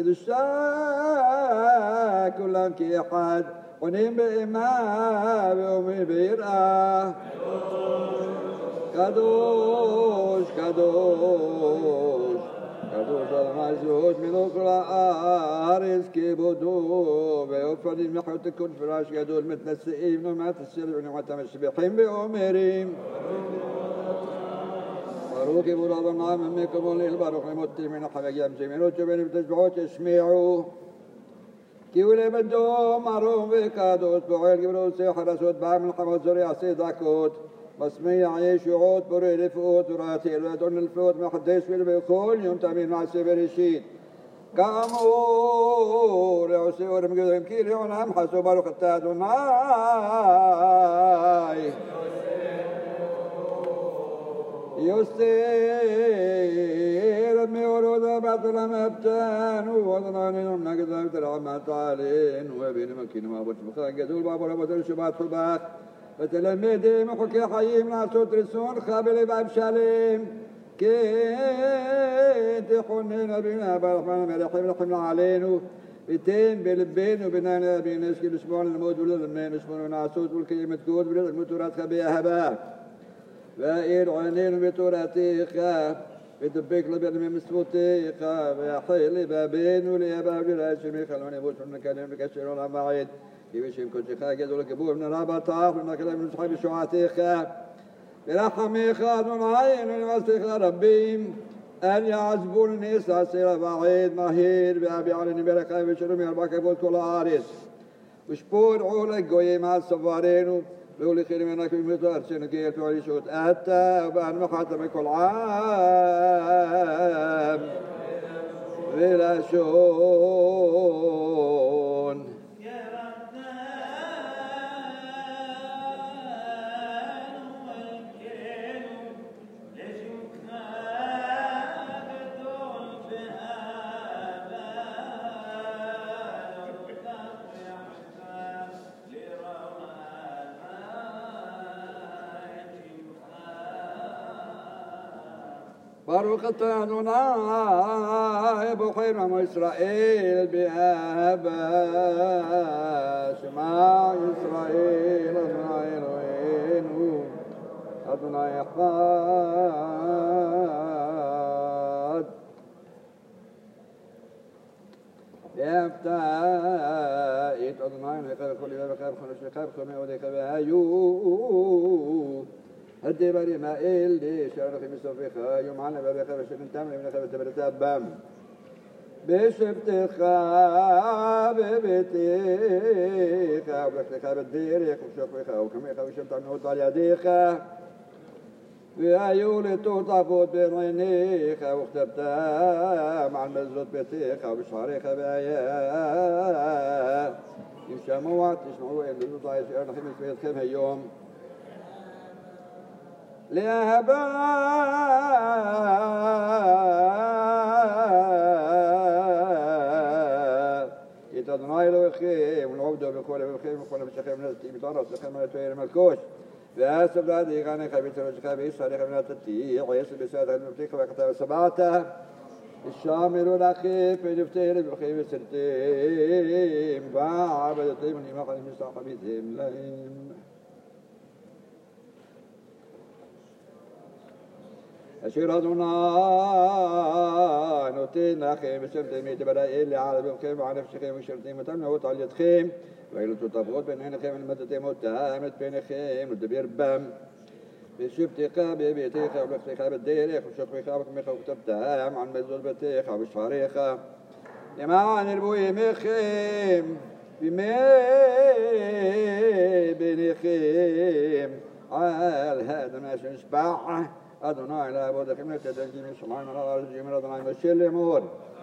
קדושה כולם כאחד עונים באימה ואומרים ביראה קדוש קדוש קדוש אדוני זהות מלוך כל הארץ כבודו ואופנים מחיות כל פרש גדול מתנשאים נעמת הסיר ונעמת המשבחים ואומרים ברוך יבול אדוני ממקום וליל ברוך למותי מן החגים זמינות שבין ותשבעות ישמיעו כי הוא לבדו מרום וקדוש פועל גברו עושה חרסות בעם מלחמות זורי עשה דקות مسميع يشوعات بري رفقات وراتي الوادون الفوت محدث بالبيقول يوم تامين معسي بريشيد كامور يعسي ورمقود يمكير يونام حسو بارو قتادو ناي يستير ميورود بطل مبتان ووضناني نمنا قدام تلعمات علين وبين مكين ما بوش بخان قدول بابو ربطل شبات خباك ותלמדים מחוקי חיים לעשות רצון חבל בב שלם כן תכונן אבינו ברחמן המלכים לחם עלינו ותן בלבנו ביננו אבינו אסכי לשמוע ללמוד וללמד לשמוע ונעשות ולקיים את קוד וללמוד תורתך באהבה ואיר עינינו בתורתך ודבק לבנו ממצוותיך ויחל לבבינו לאבא ולרעי שמך ולנבוש ונקדם וקשר עולם ועד כי בשם קודשך גדול הכיבור מן רבתך ונקדם ונצחק בשועתך ברחמך אדוני ונבסתך רבים אל יעזבו לנס עשרה ועד מהיר ואבי עלינו ברכה ושלום ירבה כבוד כל הארץ ושפור עול הגויים על סברנו והוליכי למנה כבמתו ארצנו כי ירפו על ישות אתה ובענמך אתה בכל עם ולשם נשון. ברוך אתה אדוני בוחר עמו ישראל באהבה שמע ישראל אדוני אלוהינו אדוני אחד ואהבת את אדוני אלוהיך בכל לבבך ובכל נפשך ובכל מאודיך והיו הדברים האלה שערכים מסופך יום על לבבך ושכנתם לבנך ותברתה בם בשבתך בביתך ובלכתך בדרך ובשוכבך וקמך ושמתענות על ידיך והיו לטוטפות בין עיניך וכתבתם על מזלות ביתך ובשעריך והיה אם שמוע תשמעו אל דודותי אשר לכם מסביתכם היום לאהבה את אדוני אלוהיכם ולעובדו בכל לבבכם ובכל נפשכם ונתתי מתערף לכם על תואר מלכוש ואסף לעדי גנך ותלושך וישעריך ונתתי עשר בסעת על מבטיך וכתב סבעת השמרו לכם ונפתר לבכם וסרתם ועבדתם ונמח על מסתחביתם להם אשר אדוני נותן לכם ושמתם את בראי על לבבכם ועל נפשכם ושרתם אותם נאות על ידכם ואילו תותפות בין עיניכם ולמדתם אותם את פניכם ולדבר בם ושבתך בביתך ובלכתך בדרך ושוכבך וקמך וכתבתם על מזוז ביתך ובשעריך למען ירבו ימיכם בימי בניכם על האדמה שנשבע أدوناي لا أبدا كم نتدلج من سماع من الله رجيم أدوناي مشيل أمور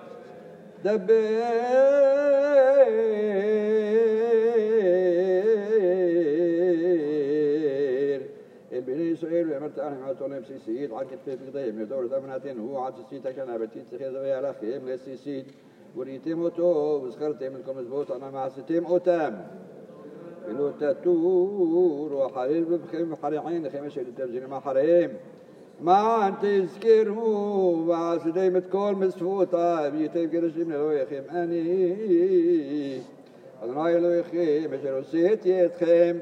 دبير البني إسرائيل وأمرت أنهم أتولهم سيسيد عن كتف قضيهم يدور ثمناتين هو عن سيسيد كان أبتيت سخيذ ويا لخيم لسيسيد وريتم أتو وذكرتم لكم مزبوط أنا مع ستيم أتام إلو تاتور وحرير بخيم حريعين خيمة شهد التبزين مع حريم ما أنت تذكروا وعسدي متكون مسفوطة بيتيب قرشي من الويخيم أني أدناي الويخيم أشرسيت يتخيم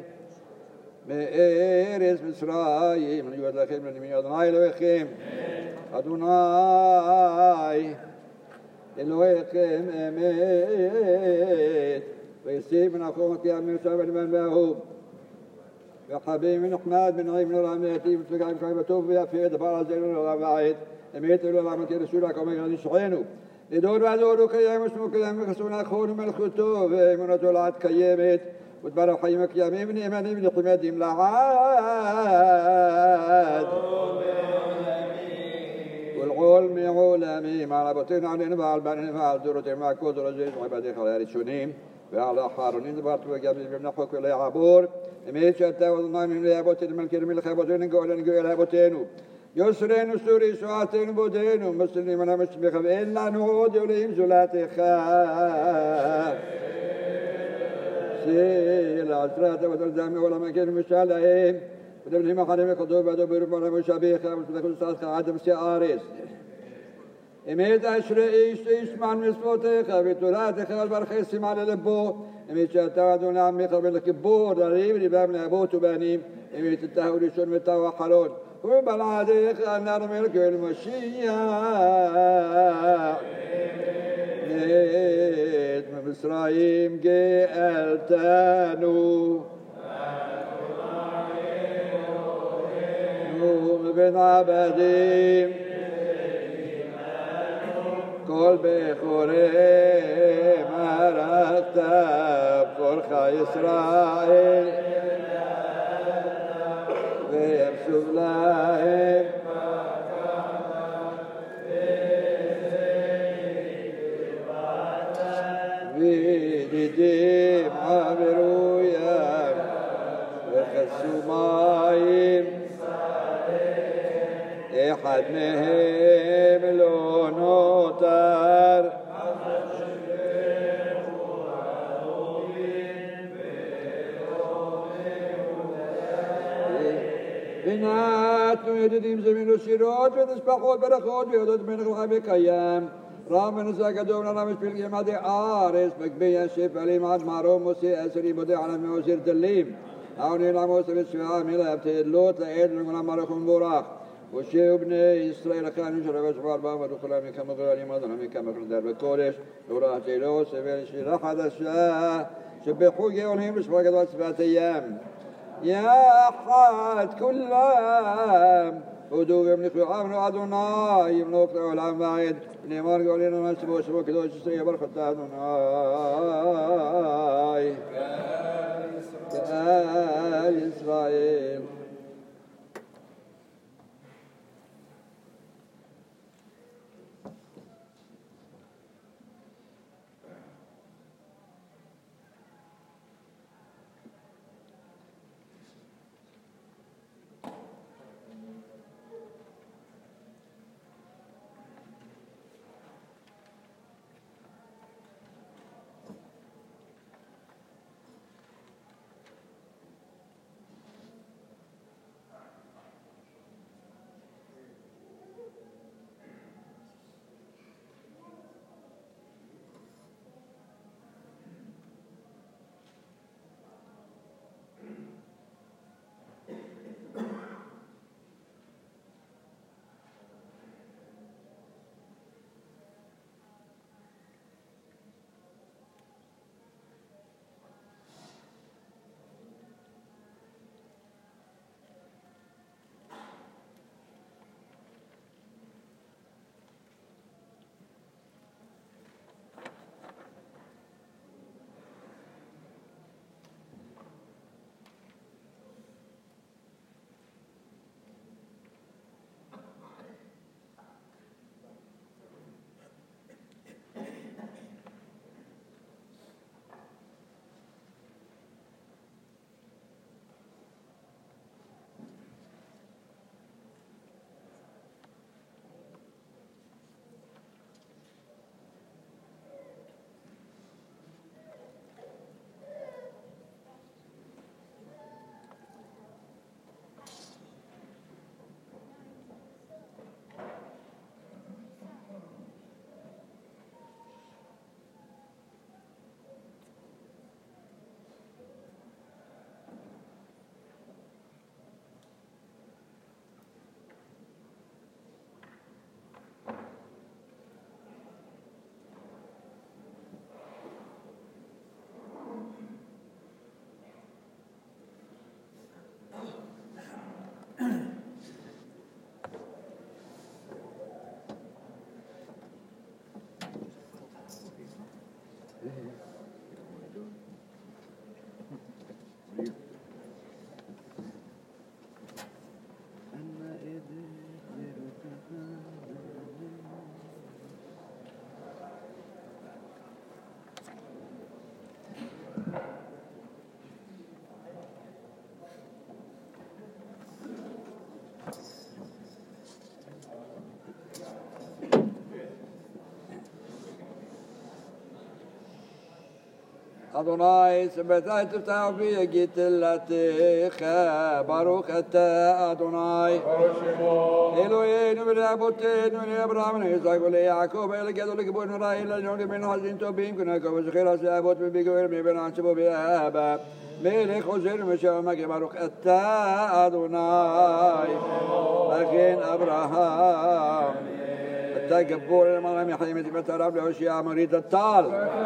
مئرس مصرايم من يود لخيم من يمين أدناي الويخيم أدناي الويخيم أميت ويسيب من أخوك يا من شعب من باهوب يا حبيبي من أحمد من عيب من العمياتي مثلك عيب كعيب توب يا في دبار زين الغباعد أميت له العمياتي رسولك وما يغني شعينه لدور وعدورك يا مسموك يا مخسون أخون من الخطوب من رجلات كيامت وتبارا حيمك يا مين من إيماني من حمادي ملعاد والعلم علمي مع ربطين علينا مع البنين مع الدروت مع كوز رجيز وعبادي خلال الشنيم وعلى حارونين دبارت وجابي بمنحوك ولا عبور ميت شتا والله من لابوت الملك من الخبطين قولن قول لابوتينو يسرين سوري سواتين بودينو مسلمين من مشبخ إلا نعود وليم زلاتي خاف سيل عسرات وتلزامي ولا مكان مشالهم ودبني ما حرمي قدوب بدو بربنا مشابيخة وتدخل ساسخ عدم سياريس إميت أشري إيش إسمع مسفوتك بتراتك والبرخيس مع للبو إميت شاتوادون عمي قبل الكبور ريب لباب لأبوت بانيم إميت التهولي شون متاوى حلون وبالعاديق النار ملك المشيع نيت من مصرايم جئلتانو نوم بن عبديم كل بخوري مرتب فرخ إسرائيل ويبسط لهم السمايم أحد مهم لو نوتر بنات يدديم زمين الشيروت وتسبحوت برخوت ويدد من الغابة كيام رام نساك دومنا رامش بالقيام هذه آرس مكبيا شف علي معد معروم وسي أسري مدي على موسير دليم عوني العموس بالسفاة ملا ابتهد لوت لأيد لنا مرخون بوراخ والشيء ابن إسرائيل كان يشرب أسفار بابا دخلا من كما غير مدن من كما كن درب الكورش وراه تيلو سبيل الشيء راح هذا الشاء سبحوا يولهم بسباق دوات سبعة أيام يا حد كلام ودوب يملك عامل أدونا يملك العام بعيد نيمان قولنا نسبو سبو كدو جسرية برخة أدوناي كآل إسرائيل أدوناي سبتاي تفتح في جيت اللاتيخ باروك أتا أدوناي إلوين من أبوتين من إبراهيم إسحاق وليعقوب إلى جدو لك بون رأي إلى جنود من حزين توبين كنا كوز خير سأبوت من بيجوير من بين عنشبو بأبا ملك خزير مشاو مكي باروك أتا أدوناي لكن أبراهام تقبول المغرب يحيي بتراب له أشياء مريض الطال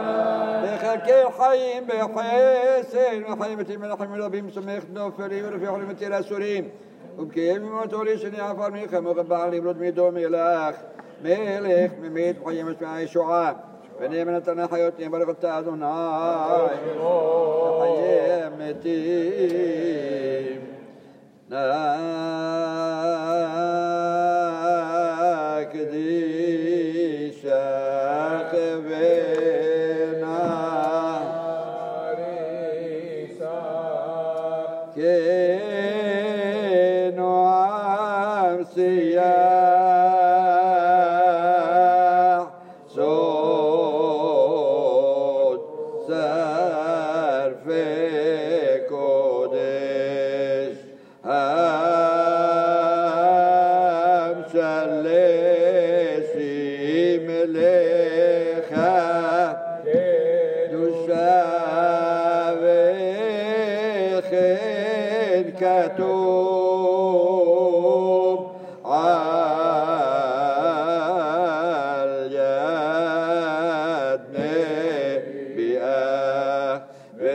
بخلك الحيم بحيسين وحيمتي من حمل بهم سميخ نوفري ورفي حلمتي رسولين وبكيل من توريسني عفر ميخا مغبع لي برد ميدوم إلاخ ميليخ مميت حيمت معي شعاع فني من التنا حيوتني برغت أدوناي حيمتي ناكدي شاق بنا كي إليك دشابخ كتوب عاليد نبيئة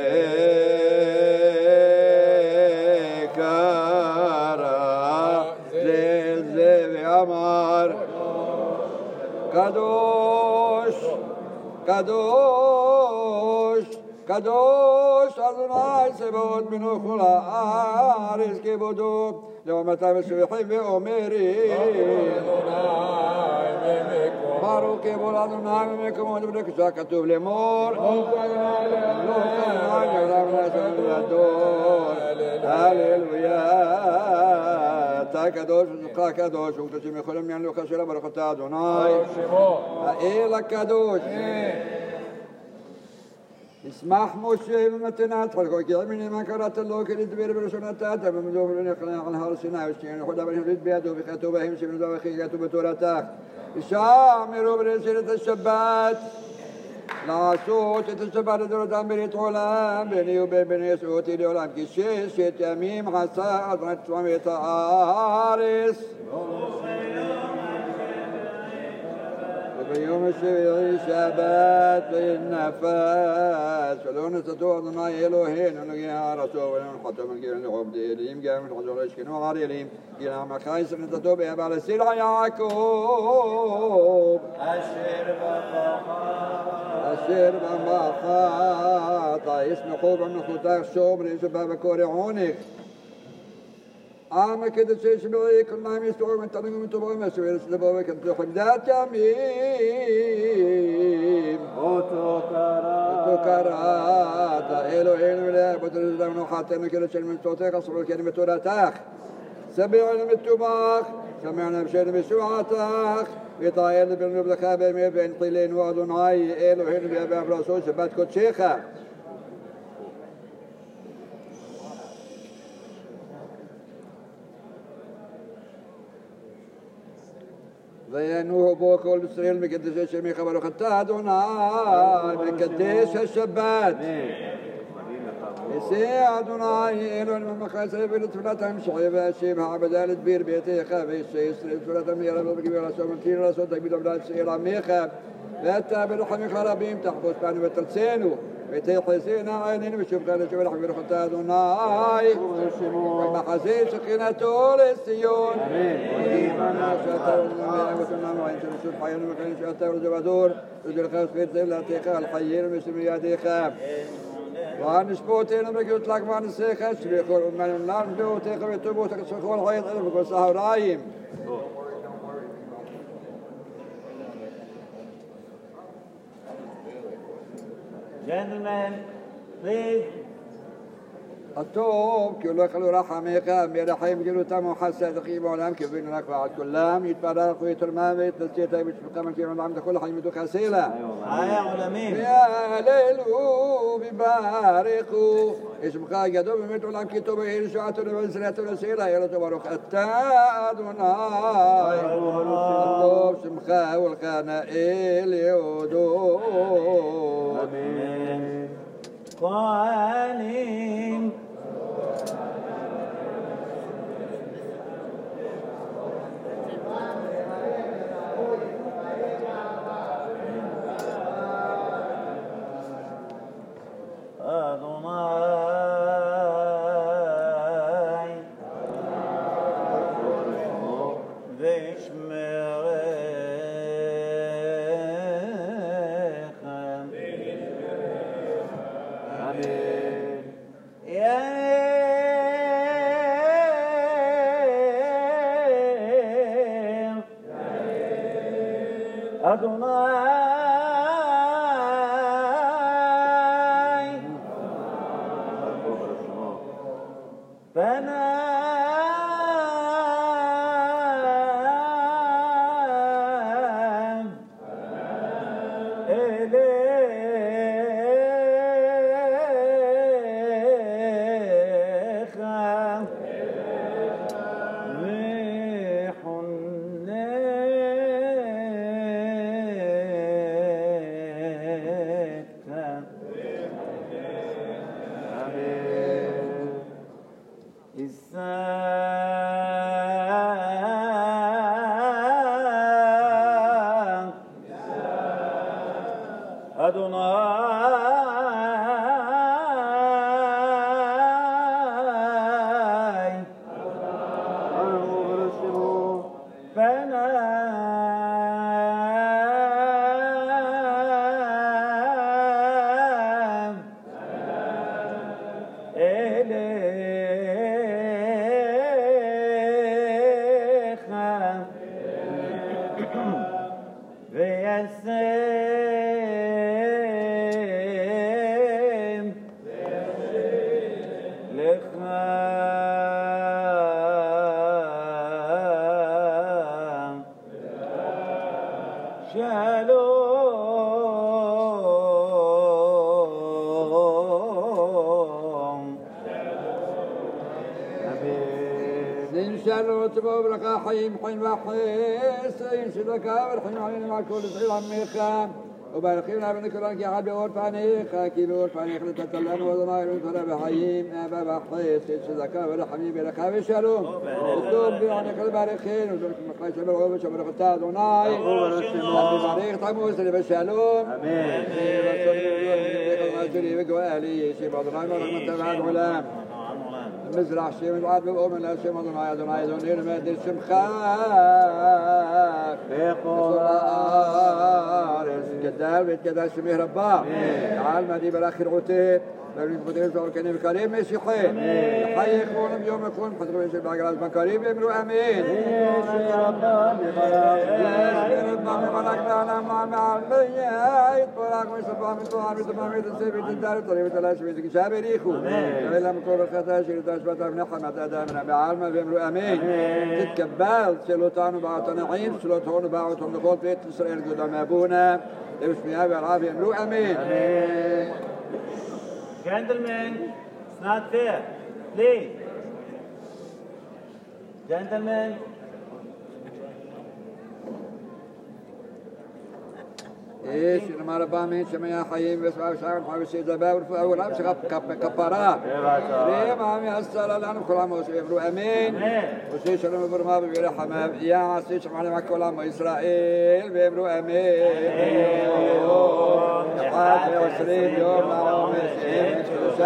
بكرة زلزل عمر قدوش قدوش قدوش أدوناي سبوت منو خلا عارس كبودو لو متى بسوحي بأميري بارو كبول أدوناي ممكم ونبدك شاكتوب لمور هاليلويا تاكدوش قاكدوش وتسمي خلم يعني لو خسر بركة أدوناي إيه لك كدوش اسمح موشي بمتنات حلقو كي عميني ما كرات الله كي تبير برسوناتات بمدوب لن يقنع عن هارسنا وستين خدا بهم ريد بيادو بخطوبهم سبن دو خيغاتو بتوراتاك الشامرو برسيلة الشبات لا صوت الشبات دورتان بريت غلام بيني وبين بني صوتي لولام كي شيش شيت يميم حسا أضنت وميت عارس بيوم الشبيع شبات بالنفاس فلون ستوضنا إلهين ونقيا رسول ونحطو من قيل نحب ديليم قام من حضور إشكين وغاريليم قيل مخايس نتتو بيبا على السلع يعقوب أشير بطاقة أشير بمخاطة يسمحوا بمخوتاك شوب ريسو بابا كوريعونك عام كده شيء شبعي كنا عم يستوعب من تنقل من طبعا ما سوير سلبوا كنت حب ذات يمين وتكرات إلو إلو لا بدرز لمن حاتنا كده شيء من صوتك أصبر كلمة توراتاخ سمعنا من التباخ سمعنا بشيء من سوعتاخ بطايل بن بلخابة مي بين طيلين وأدوناي إلو إلو يا باب رسول سبات كوت شيخة ذينوه بوكو الإسرائيل مقدس الشمي خبرو خطا أدوناي مقدس الشبات يسيع أدوناي إلو المخايس يبين تفلتهم شعيبة شيبها عبدال تبير بيتي خافي الشيء يسري تفلتهم يرى بكبير رسول من تير رسول تكبير بلاد سيرا ميخا لا بالرحم خرابيم تحبس بانو بترسينو بيتي حسين عينين بشوف قال شوف الحبير خطا أدوناي والمحاسين سقينا طول السيون آمين وسلم وإن شاء الله حيان وكان شاء الجبادور رجل خاص في الزيل تيخا الحيين المسلمية تيخا وعن سبوتين أمريكا يطلق مع السيخة شبيخور من النار بيو تيخا ويتوبو تكسخوا الحيط إلى بقول صحو رايم Gentlemen, please. التوب كل يخلو راحة ميقا ميرحيم جلو تامو حسا تقيمو لهم كيفين لك بعد كلام يتبرر قويت المامي تلسيتا بيتفقا من كيفين لهم كل حي مدو خاسيلا آية علمين. يا ليلو ببارقو اسمك قدو بمتو لهم كتوب إيرسو عطر وزرات ورسيلا يلو تبارك التادوناي التوب سمخا والخانا إليودو آمين. قائلين أدوناي أدوناي فنام إليك ريح النيل أدوناي فنام إليخا ويسم لخام شالوم زين شالوت بابرقا حيم حين وحيس ينشدك والحين علينا مع كل صغير عميخا وبارقينا بنكرك يا عبد ورفانيخا كي بورفانيخ لتتلان وضناير وطلع بحيم أبا بحيس ينشدك والحميم لك شالوم الدوم بيعنيك البارقين ودرك مقايس بالغوب شبرق التادوناي أبي باريخ تموس اللي بشالوم آمين. رسولي بقوالي شي بضناي مرق متبع الغلام مزرع شي من عاد بقوم لا شي مضن عاد عاد ونير ما دير شمخاف بقارس قدال بيت كذا سميه رباه تعال ما دي بالاخر عتيب لكن مدير زور كان بكريم مسيحي حي يكون يوم يكون حضروا يجي بعقل من كريم يملو امين يا رب انا مع مع الميت وراك ويصبح من طوال من طوال من السبيل الدار طريقه لا شيء شابر يخو الا مكور الخطا شيء تثبت من حمد ادمنا بعلم بيملو امين تتكبل سلطان بعض نعيم سلطان بعض نقول بيت اسرائيل قدام ابونا بسم بالعافيه يملو امين Gentlemen, it's not fair. Please. Gentlemen. ايش لما ربا من سميا حيين بس ما شاعر ما بس يذبح ورفع ولا مش كب كبارا ليه ما عم يحصل الان كل عام وسيبرو امين وسيش لما برما برحمه يا عسيش معنا مع كل عام اسرائيل بيبرو امين حتى يوصل يوم نعم مسيح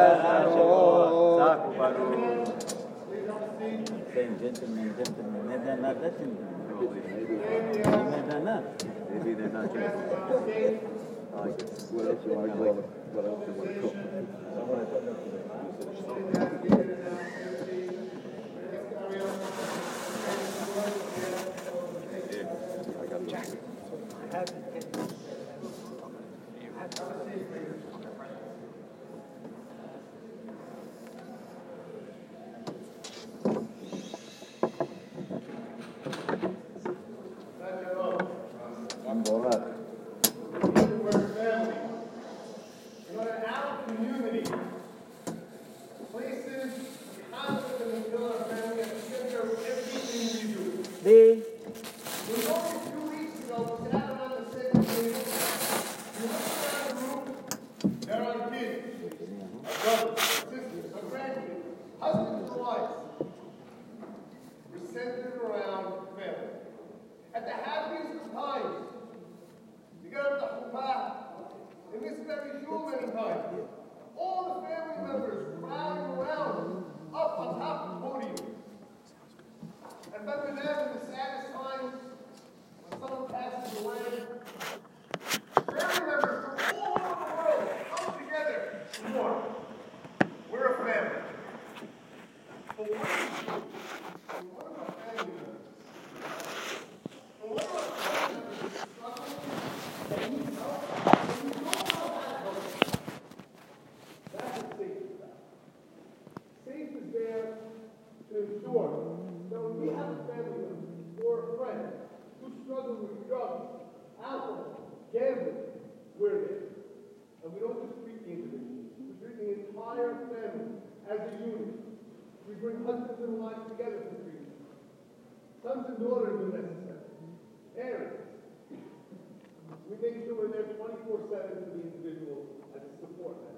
Gentlemen, gentlemen, neden neredesin? Neden ne? Maybe they're not just. What else you want to call it? What else you want to cook? I got Jack. Please. At the happiest of times, you get up to Chuppah, in this very shul many times, all the family members crowding around, up on top of the podium. And then in the saddest times, when someone passes away, family members from all over the world come together to mourn. We're a family. But what is one of our family members? Faith is there to ensure that when we have a family member or a friend who's struggling with drugs, alcohol, gambling, we're there. And we don't just treat the individual, we treat the entire family as a unit. We bring husbands and wives together to treat them. Sons and daughters when necessary. Parents. We make sure we're there twenty-four seven for the individual as a support network.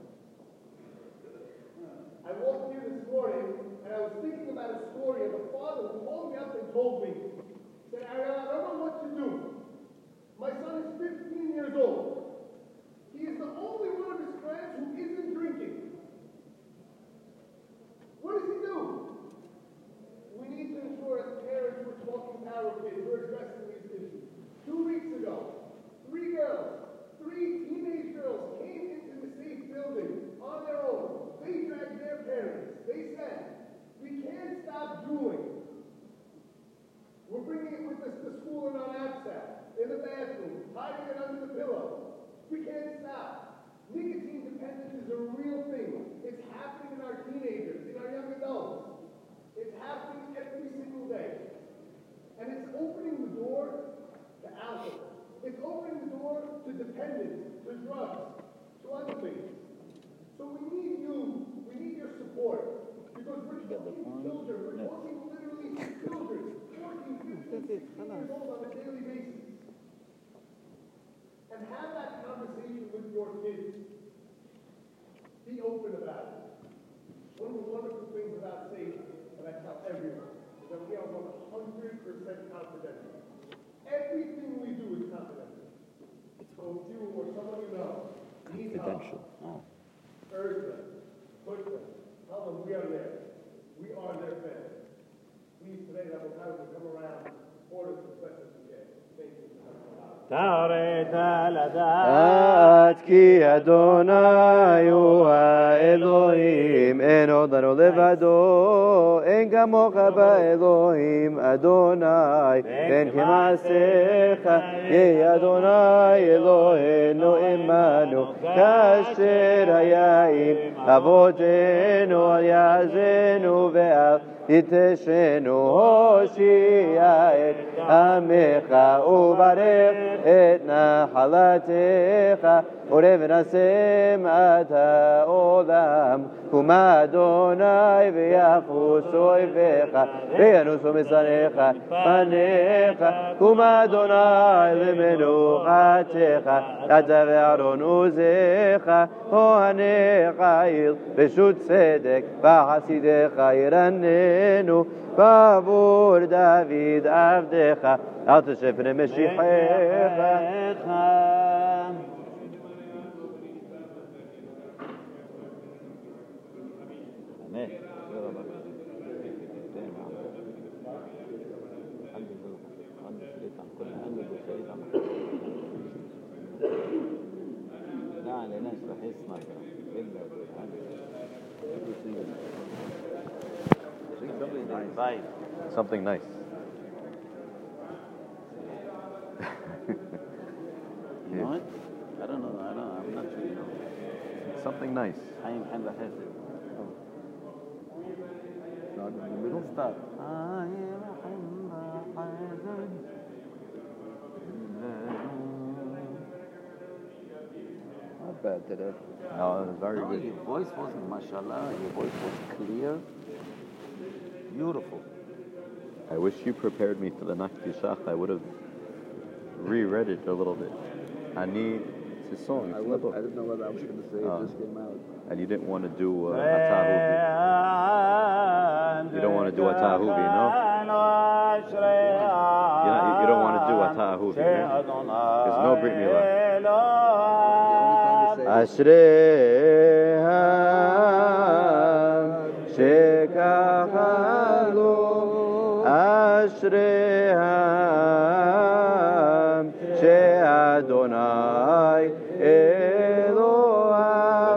I walked here this morning, and I was thinking about a story of a father who called me up and told me, he said, Ariel, I don't know what to do. My son is fifteen years old. He is only one of his friends who isn't drinking. What does he do? We need to ensure as parents we're talking to our kids, we're addressing these issues. Two weeks ago, three girls, three teenage girls came into the safe building on their own. They dragged their parents. They said, we can't stop drooling. We're bringing it with us to school in our knapsack, in the bathroom, hiding it under the pillow. We can't stop. Nicotine dependence is a real thing. It's happening in our teenagers, in our young adults. It's happening every single day. And it's opening the door to alcohol. It's opening the door to dependence, to drugs, to other things. So we need you, we need your support. Because we're talking children, we're talking literally children, fourteen, fifteen, sixteen years old on a daily basis. And have that conversation with your kids. Be open about it. One of the wonderful things about SAFE, and I tell everyone, is that we are one hundred percent confidential. Everything we do is confidential. So if you or someone you know need help, Oh. urge them, push them, tell them we are there. We are their family. Please today that will have to come around, support us as best as we can. Thank you. את כי אדוני הוא האלוהים, אין עוד לנו לבדו, אין כמוך באלוהים, אדוני, אין כמעשיך, כי אדוני אלוהינו עמנו, כאשר היה עם אבותינו על יעזנו ועל יתשנו, הושיע את עמך וברך את נחלתך, ורב ונשם עד העולם, קומה אדוני ויחוס אויביך, וינוסו משנאיך פניך, קומה אדוני למנוחתך, אתה ואהרון עוזיך, כהניך עיר, רשות צדק, וחסידיך ירננו, בעבור דוד עבדך, אל תשב פני משיחך. Something nice. You know it? I don't know. I don't know. I'm not sure you know. Something nice. I am kind of hesitant. Not in the middle. Stop. Not bad today. No, it was very No, good. your voice wasn't mashallah. Your voice was clear. Beautiful. I wish you prepared me for the Nakti Shach. I would have reread it a little bit. I need it's a song. It's I, in the was, book. I didn't know what I was going to say. Oh. It just came out. And you didn't want to do uh, Atahuvi. You don't want to do Atahuvi, no? You, know, you don't want to do Atahuvi, right? There's no Brit Milah. Ashreiham shekachalu, Ashreiham she'Adonai Elohav.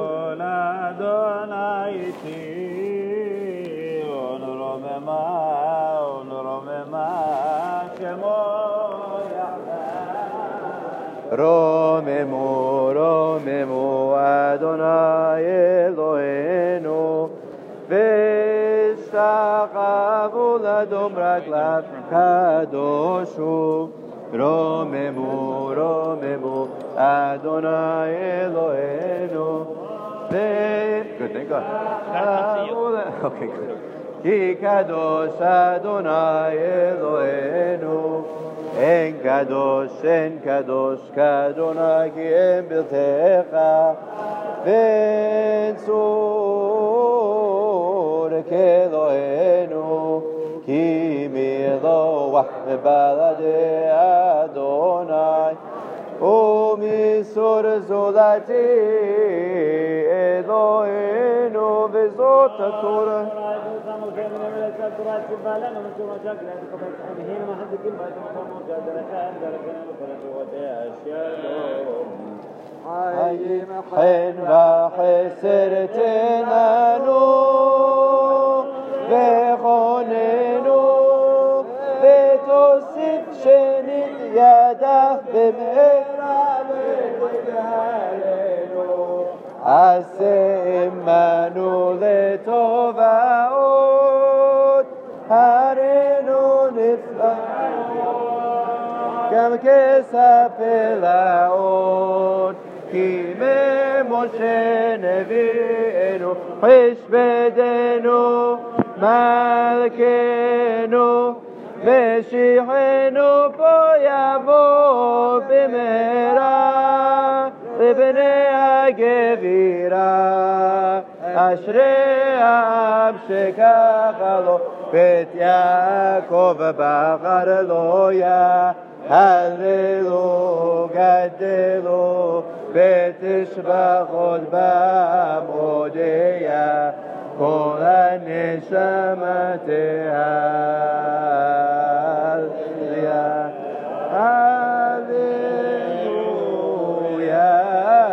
Romemu, Romemu, Adonai Eloheinu, v'shachavo ladom raglav kadoshu. Romemu, Romemu, Adonai Eloheinu, ve- Good, thank God. Okay, good. Ki kadosh Adonai Eloheinu, En kadosh, en kadosh, kadonai ki en biltecha, v'enzur keloenu, ki miloach mebalade Adonai, ומיסור זולתי אלוהינו וזאת התורה. חן וחסר תננו וכוננו ותוסיף שנית ידך במהרה ותגאלנו עשה עמנו לטובות הרינו נפלאות גם כספלאות כי ממשה נביאנו חשבדנו מלכנו משיחנו פה יבוא במהרה לבני הגבירה אשרי העם שככה לו בית יעקב בחר לו יא הללו גדלו ותשבחות בעמודיה כל הנשמה תהללויה הללויה.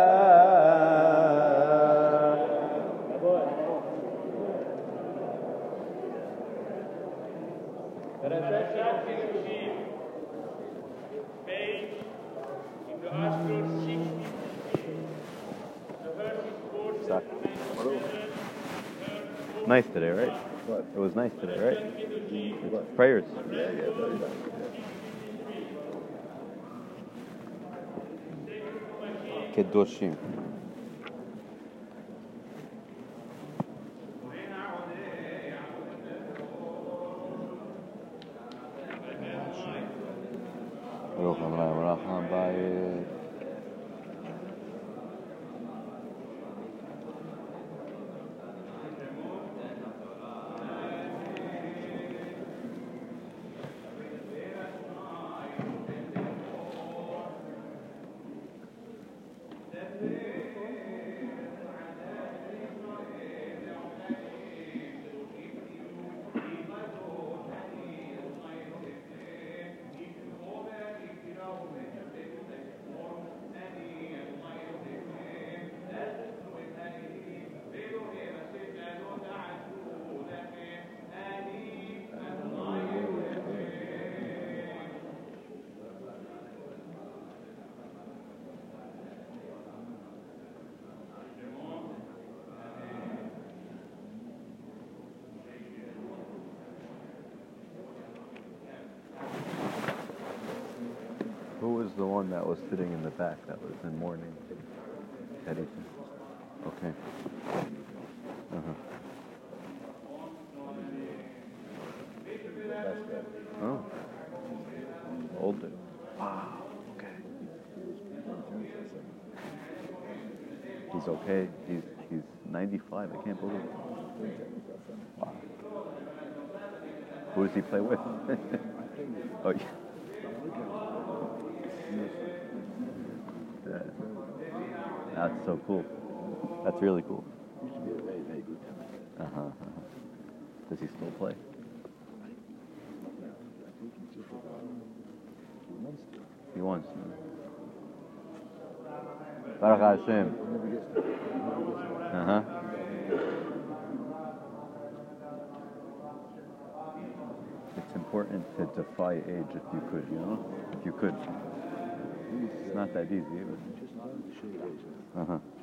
Nice today, right? What? It was nice today, right? What? Prayers. Yeah, yeah, very nice. Kedoshim. Baruch Adonai Melech HaBayit. Who was the one that was sitting in the back that was in mourning? Eddie. Okay. Uh-huh. Oh. Older. Wow. Okay. He's okay. He's he's ninety-five. I can't believe it. Wow. Who does he play with? Oh yeah. Yeah. That's so cool. That's really cool. Used to be a very, very good tennis. Uh-huh, uh-huh. Does he still play? I think he's just about two months still. He wants to. Baruch Hashem. He never gets there. He never gets there. Uh-huh. It's important to defy age if you could, you know? If you could. It's not that easy, but... Just about to show you age now. Uh-huh.